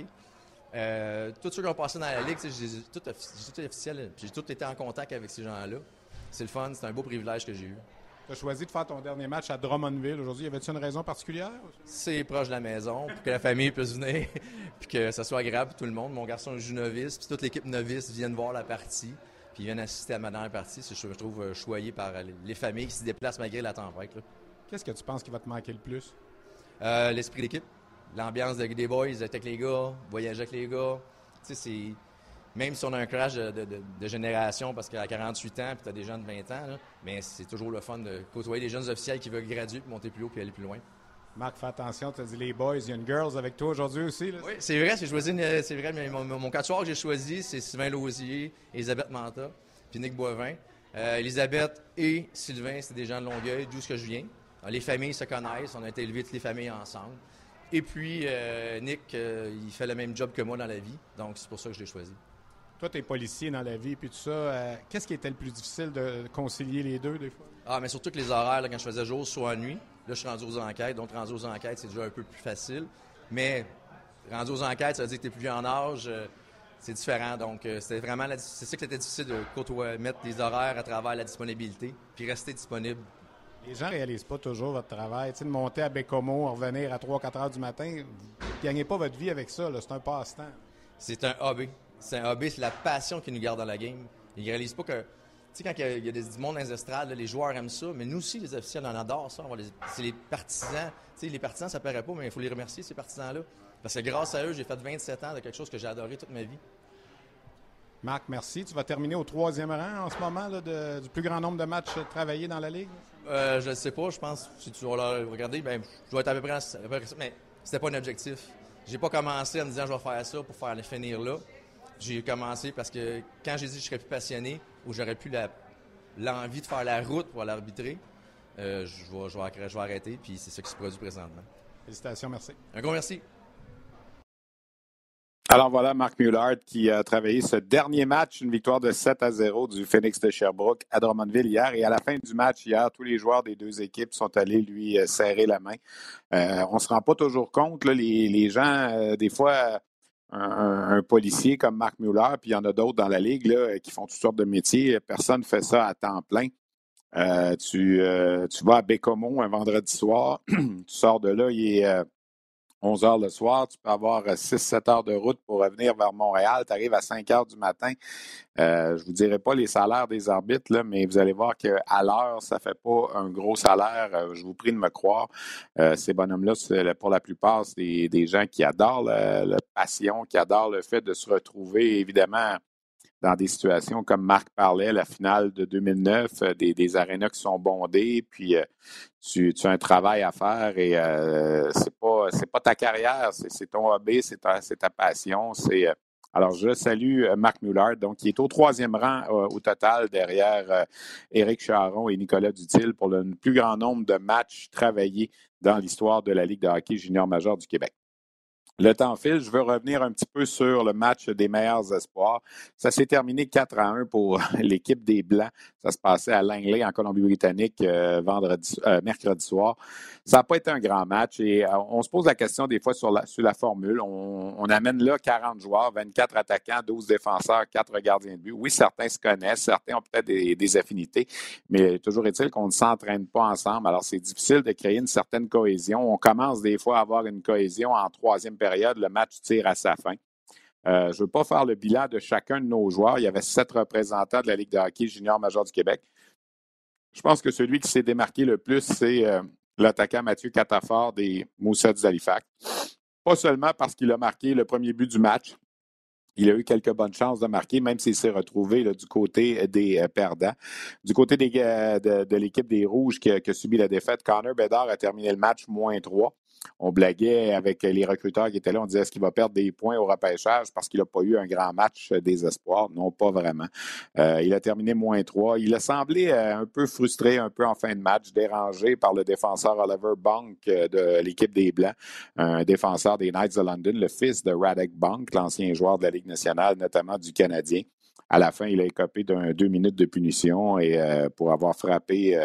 Tous ceux qui ont passé dans la Ligue, j'ai tout officiel, puis j'ai tout été en contact avec ces gens-là. C'est le fun, c'est un beau privilège que j'ai eu. Tu as choisi de faire ton dernier match à Drummondville aujourd'hui. Y avait-tu une raison particulière? C'est proche de la maison, pour que la famille puisse venir, puis que ça soit agréable pour tout le monde. Mon garçon joue novice, puis toute l'équipe novice vient voir la partie, puis viennent assister à ma dernière partie. Je trouve choyé par les familles qui se déplacent malgré la tempête. Là. Qu'est-ce que tu penses qui va te manquer le plus? L'esprit d'équipe, l'ambiance des boys, être avec les gars, voyager avec les gars. Tu sais, c'est... Même si on a un crash de génération, parce qu'à 48 ans, puis tu as des gens de 20 ans, là, mais c'est toujours le fun de côtoyer des jeunes officiels qui veulent graduer, puis monter plus haut, puis aller plus loin. Marc, fais attention, tu as dit les boys, il y a une girls avec toi aujourd'hui aussi. Là. Oui, c'est vrai, c'est vrai, mais mon quatuor que j'ai choisi, c'est Sylvain Lausier, Elisabeth Manta, puis Nick Boivin. Elisabeth et Sylvain, c'est des gens de Longueuil, d'où ce que je viens. Alors, les familles se connaissent, on a été élevés toutes les familles ensemble. Et puis, Nick, il fait le même job que moi dans la vie, donc c'est pour ça que je l'ai choisi. Toi, tu es policier dans la vie, puis tout ça. Qu'est-ce qui était le plus difficile de concilier les deux, des fois? Ah, mais surtout que les horaires, là, quand je faisais jour, soit nuit. Là, je suis rendu aux enquêtes. Donc, rendu aux enquêtes, c'est déjà un peu plus facile. Mais rendu aux enquêtes, ça veut dire que tu es plus vieux en âge. C'est différent. Donc, c'était vraiment c'est ça qui était difficile de mettre des horaires à travers la disponibilité, puis rester disponible. Les gens ne réalisent pas toujours votre travail. Tu sais, de monter à Bécomo, revenir à 3-4 heures du matin, vous ne gagnez pas votre vie avec ça. Là. C'est un passe-temps. C'est un hobby. C'est un hobby, c'est la passion qui nous garde dans la game. Ils ne réalisent pas que, tu sais, quand il y a du monde dans les estrades, là, les joueurs aiment ça, mais nous aussi, les officiels, on adore ça. C'est les partisans. Tu sais, les partisans, ça ne paraît pas, mais il faut les remercier, ces partisans-là. Parce que grâce à eux, j'ai fait 27 ans de quelque chose que j'ai adoré toute ma vie. Marc, merci. Tu vas terminer au 3e rang en ce moment là, du plus grand nombre de matchs travaillés dans la Ligue? Je ne sais pas. Je pense, si tu vas le regarder, ben, je dois être à peu près ça. Mais c'était pas un objectif. J'ai pas commencé en me disant je vais faire ça pour faire le finir là. J'ai commencé parce que quand j'ai dit que je serais plus passionné ou j'aurais plus l'envie de faire la route pour l'arbitrer, je vais arrêter, puis c'est ça qui se produit présentement. Félicitations, merci. Un gros merci. Alors voilà, Marc Mullard qui a travaillé ce dernier match, une victoire de 7-0 du Phoenix de Sherbrooke à Drummondville hier. Et à la fin du match hier, tous les joueurs des 2 équipes sont allés lui serrer la main. On ne se rend pas toujours compte, là, les gens, des fois... Un policier comme Marc Mullard, puis il y en a d'autres dans la Ligue là, qui font toutes sortes de métiers. Personne ne fait ça à temps plein. Tu vas à Bécomo un vendredi soir, tu sors de là, il est 11 heures le soir, tu peux avoir 6-7 heures de route pour revenir vers Montréal, tu arrives à 5 heures du matin. Je ne vous dirai pas les salaires des arbitres, là, mais vous allez voir qu'à l'heure, ça ne fait pas un gros salaire. Je vous prie de me croire. Ces bonhommes-là, pour la plupart, c'est des gens qui adorent la passion, qui adorent le fait de se retrouver, évidemment, dans des situations comme Marc parlait, la finale de 2009, des arénas qui sont bondés, puis tu as un travail à faire et c'est pas ta carrière, c'est ton hobby, c'est ta passion. Alors, je salue Marc Mullard, donc qui est au 3e rang au total derrière Éric Charon et Nicolas Dutil pour le plus grand nombre de matchs travaillés dans l'histoire de la Ligue de hockey junior majeur du Québec. Le temps file. Je veux revenir un petit peu sur le match des meilleurs espoirs. Ça s'est terminé 4-1 pour l'équipe des Blancs. Ça se passait à Langley, en Colombie-Britannique, mercredi soir. Ça n'a pas été un grand match et on se pose la question des fois sur la formule. On amène là 40 joueurs, 24 attaquants, 12 défenseurs, 4 gardiens de but. Oui, certains se connaissent, certains ont peut-être des affinités, mais toujours est-il qu'on ne s'entraîne pas ensemble. Alors, c'est difficile de créer une certaine cohésion. On commence des fois à avoir une cohésion en troisième période. Le match tire à sa fin. Je ne veux pas faire le bilan de chacun de nos joueurs. Il y avait 7 représentants de la Ligue de hockey junior major du Québec. Je pense que celui qui s'est démarqué le plus, c'est l'attaquant Mathieu Catafort des Moussets d'Halifax. Pas seulement parce qu'il a marqué le premier but du match. Il a eu quelques bonnes chances de marquer, même s'il s'est retrouvé là, du côté des perdants. Du côté de l'équipe des Rouges qui a subi la défaite, Connor Bedard a terminé le match -3. On blaguait avec les recruteurs qui étaient là. On disait, est-ce qu'il va perdre des points au repêchage parce qu'il n'a pas eu un grand match des espoirs? Non, pas vraiment. Il a terminé -3. Il a semblé un peu frustré, un peu en fin de match, dérangé par le défenseur Oliver Bonk de l'équipe des Blancs, un défenseur des Knights de London, le fils de Radek Bonk, l'ancien joueur de la Ligue nationale, notamment du Canadien. À la fin, il a écopé d'un 2 minutes de punition et pour avoir frappé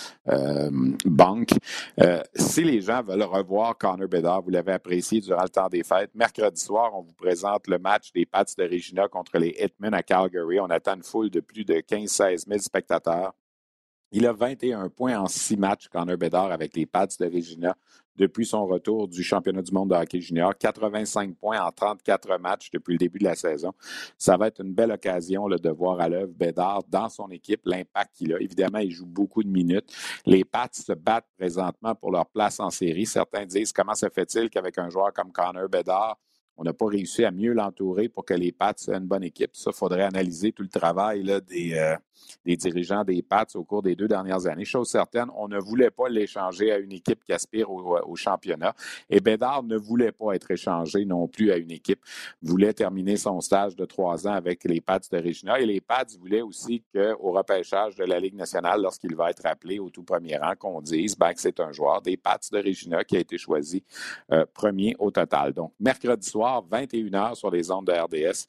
Bonk. Si les gens veulent revoir Connor Bedard, vous l'avez apprécié durant le temps des fêtes, mercredi soir, on vous présente le match des Pats de Regina contre les Hitmen à Calgary. On attend une foule de plus de 15-16 000 spectateurs. Il a 21 points en 6 matchs, Connor Bedard, avec les Pats de Regina depuis son retour du championnat du monde de hockey junior. 85 points en 34 matchs depuis le début de la saison. Ça va être une belle occasion là, de voir à l'œuvre Bedard dans son équipe, l'impact qu'il a. Évidemment, il joue beaucoup de minutes. Les Pats se battent présentement pour leur place en série. Certains disent, comment se fait-il qu'avec un joueur comme Connor Bedard, on n'a pas réussi à mieux l'entourer pour que les Pats soient une bonne équipe. Ça, il faudrait analyser tout le travail là, des dirigeants des Pats au cours des 2 dernières années. Chose certaine, on ne voulait pas l'échanger à une équipe qui aspire au championnat. Et Bedard ne voulait pas être échangé non plus à une équipe. Voulait terminer son stage de 3 ans avec les Pats de Regina. Et les Pats voulaient aussi qu'au repêchage de la Ligue nationale, lorsqu'il va être appelé au tout premier rang, qu'on dise que c'est un joueur des Pats de Regina qui a été choisi premier au total. Donc, mercredi soir, 21h sur les ondes de RDS.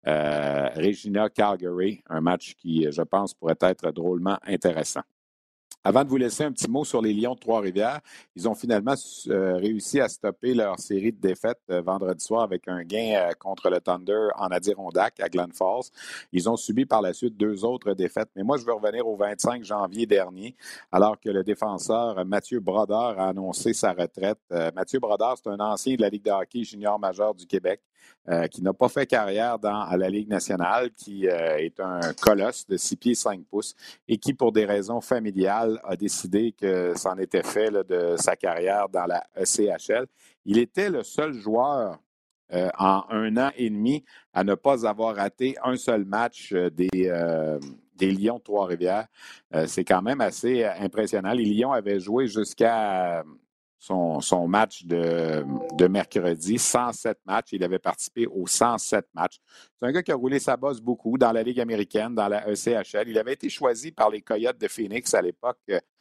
Regina-Calgary, un match qui, je pense, pourrait être drôlement intéressant. Avant de vous laisser un petit mot sur les Lions de Trois-Rivières, ils ont finalement réussi à stopper leur série de défaites vendredi soir avec un gain contre le Thunder en Adirondack à Glen Falls. Ils ont subi par la suite 2 autres défaites. Mais moi, je veux revenir au 25 janvier dernier, alors que le défenseur Mathieu Brodeur a annoncé sa retraite. Mathieu Brodeur, c'est un ancien de la Ligue de hockey junior major du Québec. Qui n'a pas fait carrière à la Ligue nationale, qui est un colosse de 6 pieds 5 pouces et qui, pour des raisons familiales, a décidé que c'en était fait là, de sa carrière dans la ECHL. Il était le seul joueur en 1 an et demi à ne pas avoir raté un seul match des Lions de Trois-Rivières. C'est quand même assez impressionnant. Les Lions avaient joué jusqu'à son match de mercredi, 107 matchs. Il avait participé aux 107 matchs. C'est un gars qui a roulé sa bosse beaucoup dans la Ligue américaine, dans la ECHL. Il avait été choisi par les Coyotes de Phoenix à l'époque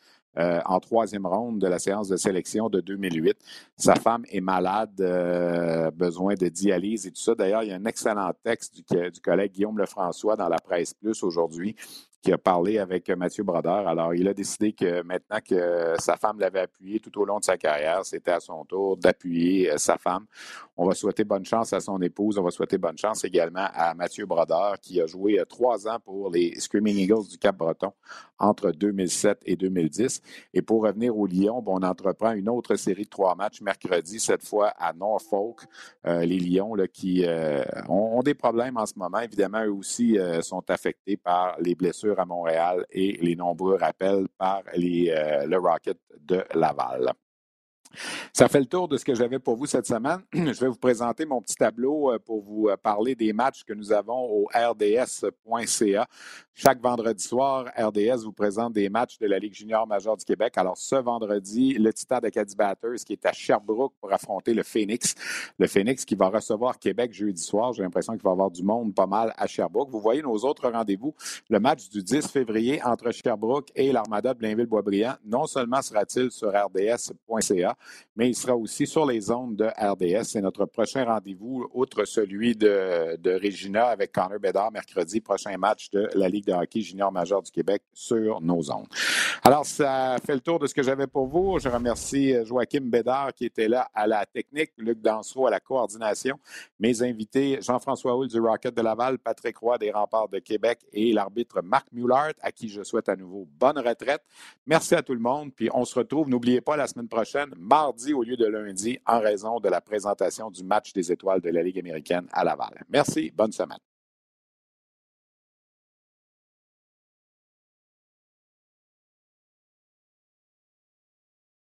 en 3e ronde de la séance de sélection de 2008. Sa femme est malade, besoin de dialyse et tout ça. D'ailleurs, il y a un excellent texte du collègue Guillaume Lefrançois dans la Presse Plus aujourd'hui qui a parlé avec Mathieu Brodeur. Alors, il a décidé que maintenant que sa femme l'avait appuyé tout au long de sa carrière, c'était à son tour d'appuyer sa femme. On va souhaiter bonne chance à son épouse. On va souhaiter bonne chance également à Mathieu Brodeur, qui a joué 3 ans pour les Screaming Eagles du Cap-Breton entre 2007 et 2010. Et pour revenir au Lions, on entreprend une autre série de 3 matchs mercredi, cette fois à Norfolk. Les Lions là, qui ont des problèmes en ce moment. Évidemment, eux aussi sont affectés par les blessures à Montréal et les nombreux rappels par le Rocket de Laval. Ça fait le tour de ce que j'avais pour vous cette semaine. Je vais vous présenter mon petit tableau pour vous parler des matchs que nous avons au rds.ca. Chaque vendredi soir, RDS vous présente des matchs de la Ligue junior majeure du Québec. Alors, ce vendredi, le Titan d'Acadie Batters qui est à Sherbrooke pour affronter le Phoenix. Le Phoenix qui va recevoir Québec jeudi soir. J'ai l'impression qu'il va y avoir du monde pas mal à Sherbrooke. Vous voyez nos autres rendez-vous. Le match du 10 février entre Sherbrooke et l'Armada de Blainville-Boisbriand. Non seulement sera-t-il sur rds.ca, mais il sera aussi sur les ondes de RDS. C'est notre prochain rendez-vous, outre celui de Regina avec Connor Bedard, mercredi, prochain match de la Ligue de hockey junior majeur du Québec sur nos ondes. Alors, ça fait le tour de ce que j'avais pour vous. Je remercie Joachim Bédard qui était là à la technique, Luc Dansereau à la coordination, mes invités Jean-François Houle du Rocket de Laval, Patrick Roy des Remparts de Québec et l'arbitre Marc Mullard, à qui je souhaite à nouveau bonne retraite. Merci à tout le monde, puis on se retrouve, n'oubliez pas, la semaine prochaine, mardi au lieu de lundi, en raison de la présentation du match des étoiles de la Ligue américaine à Laval. Merci, bonne semaine.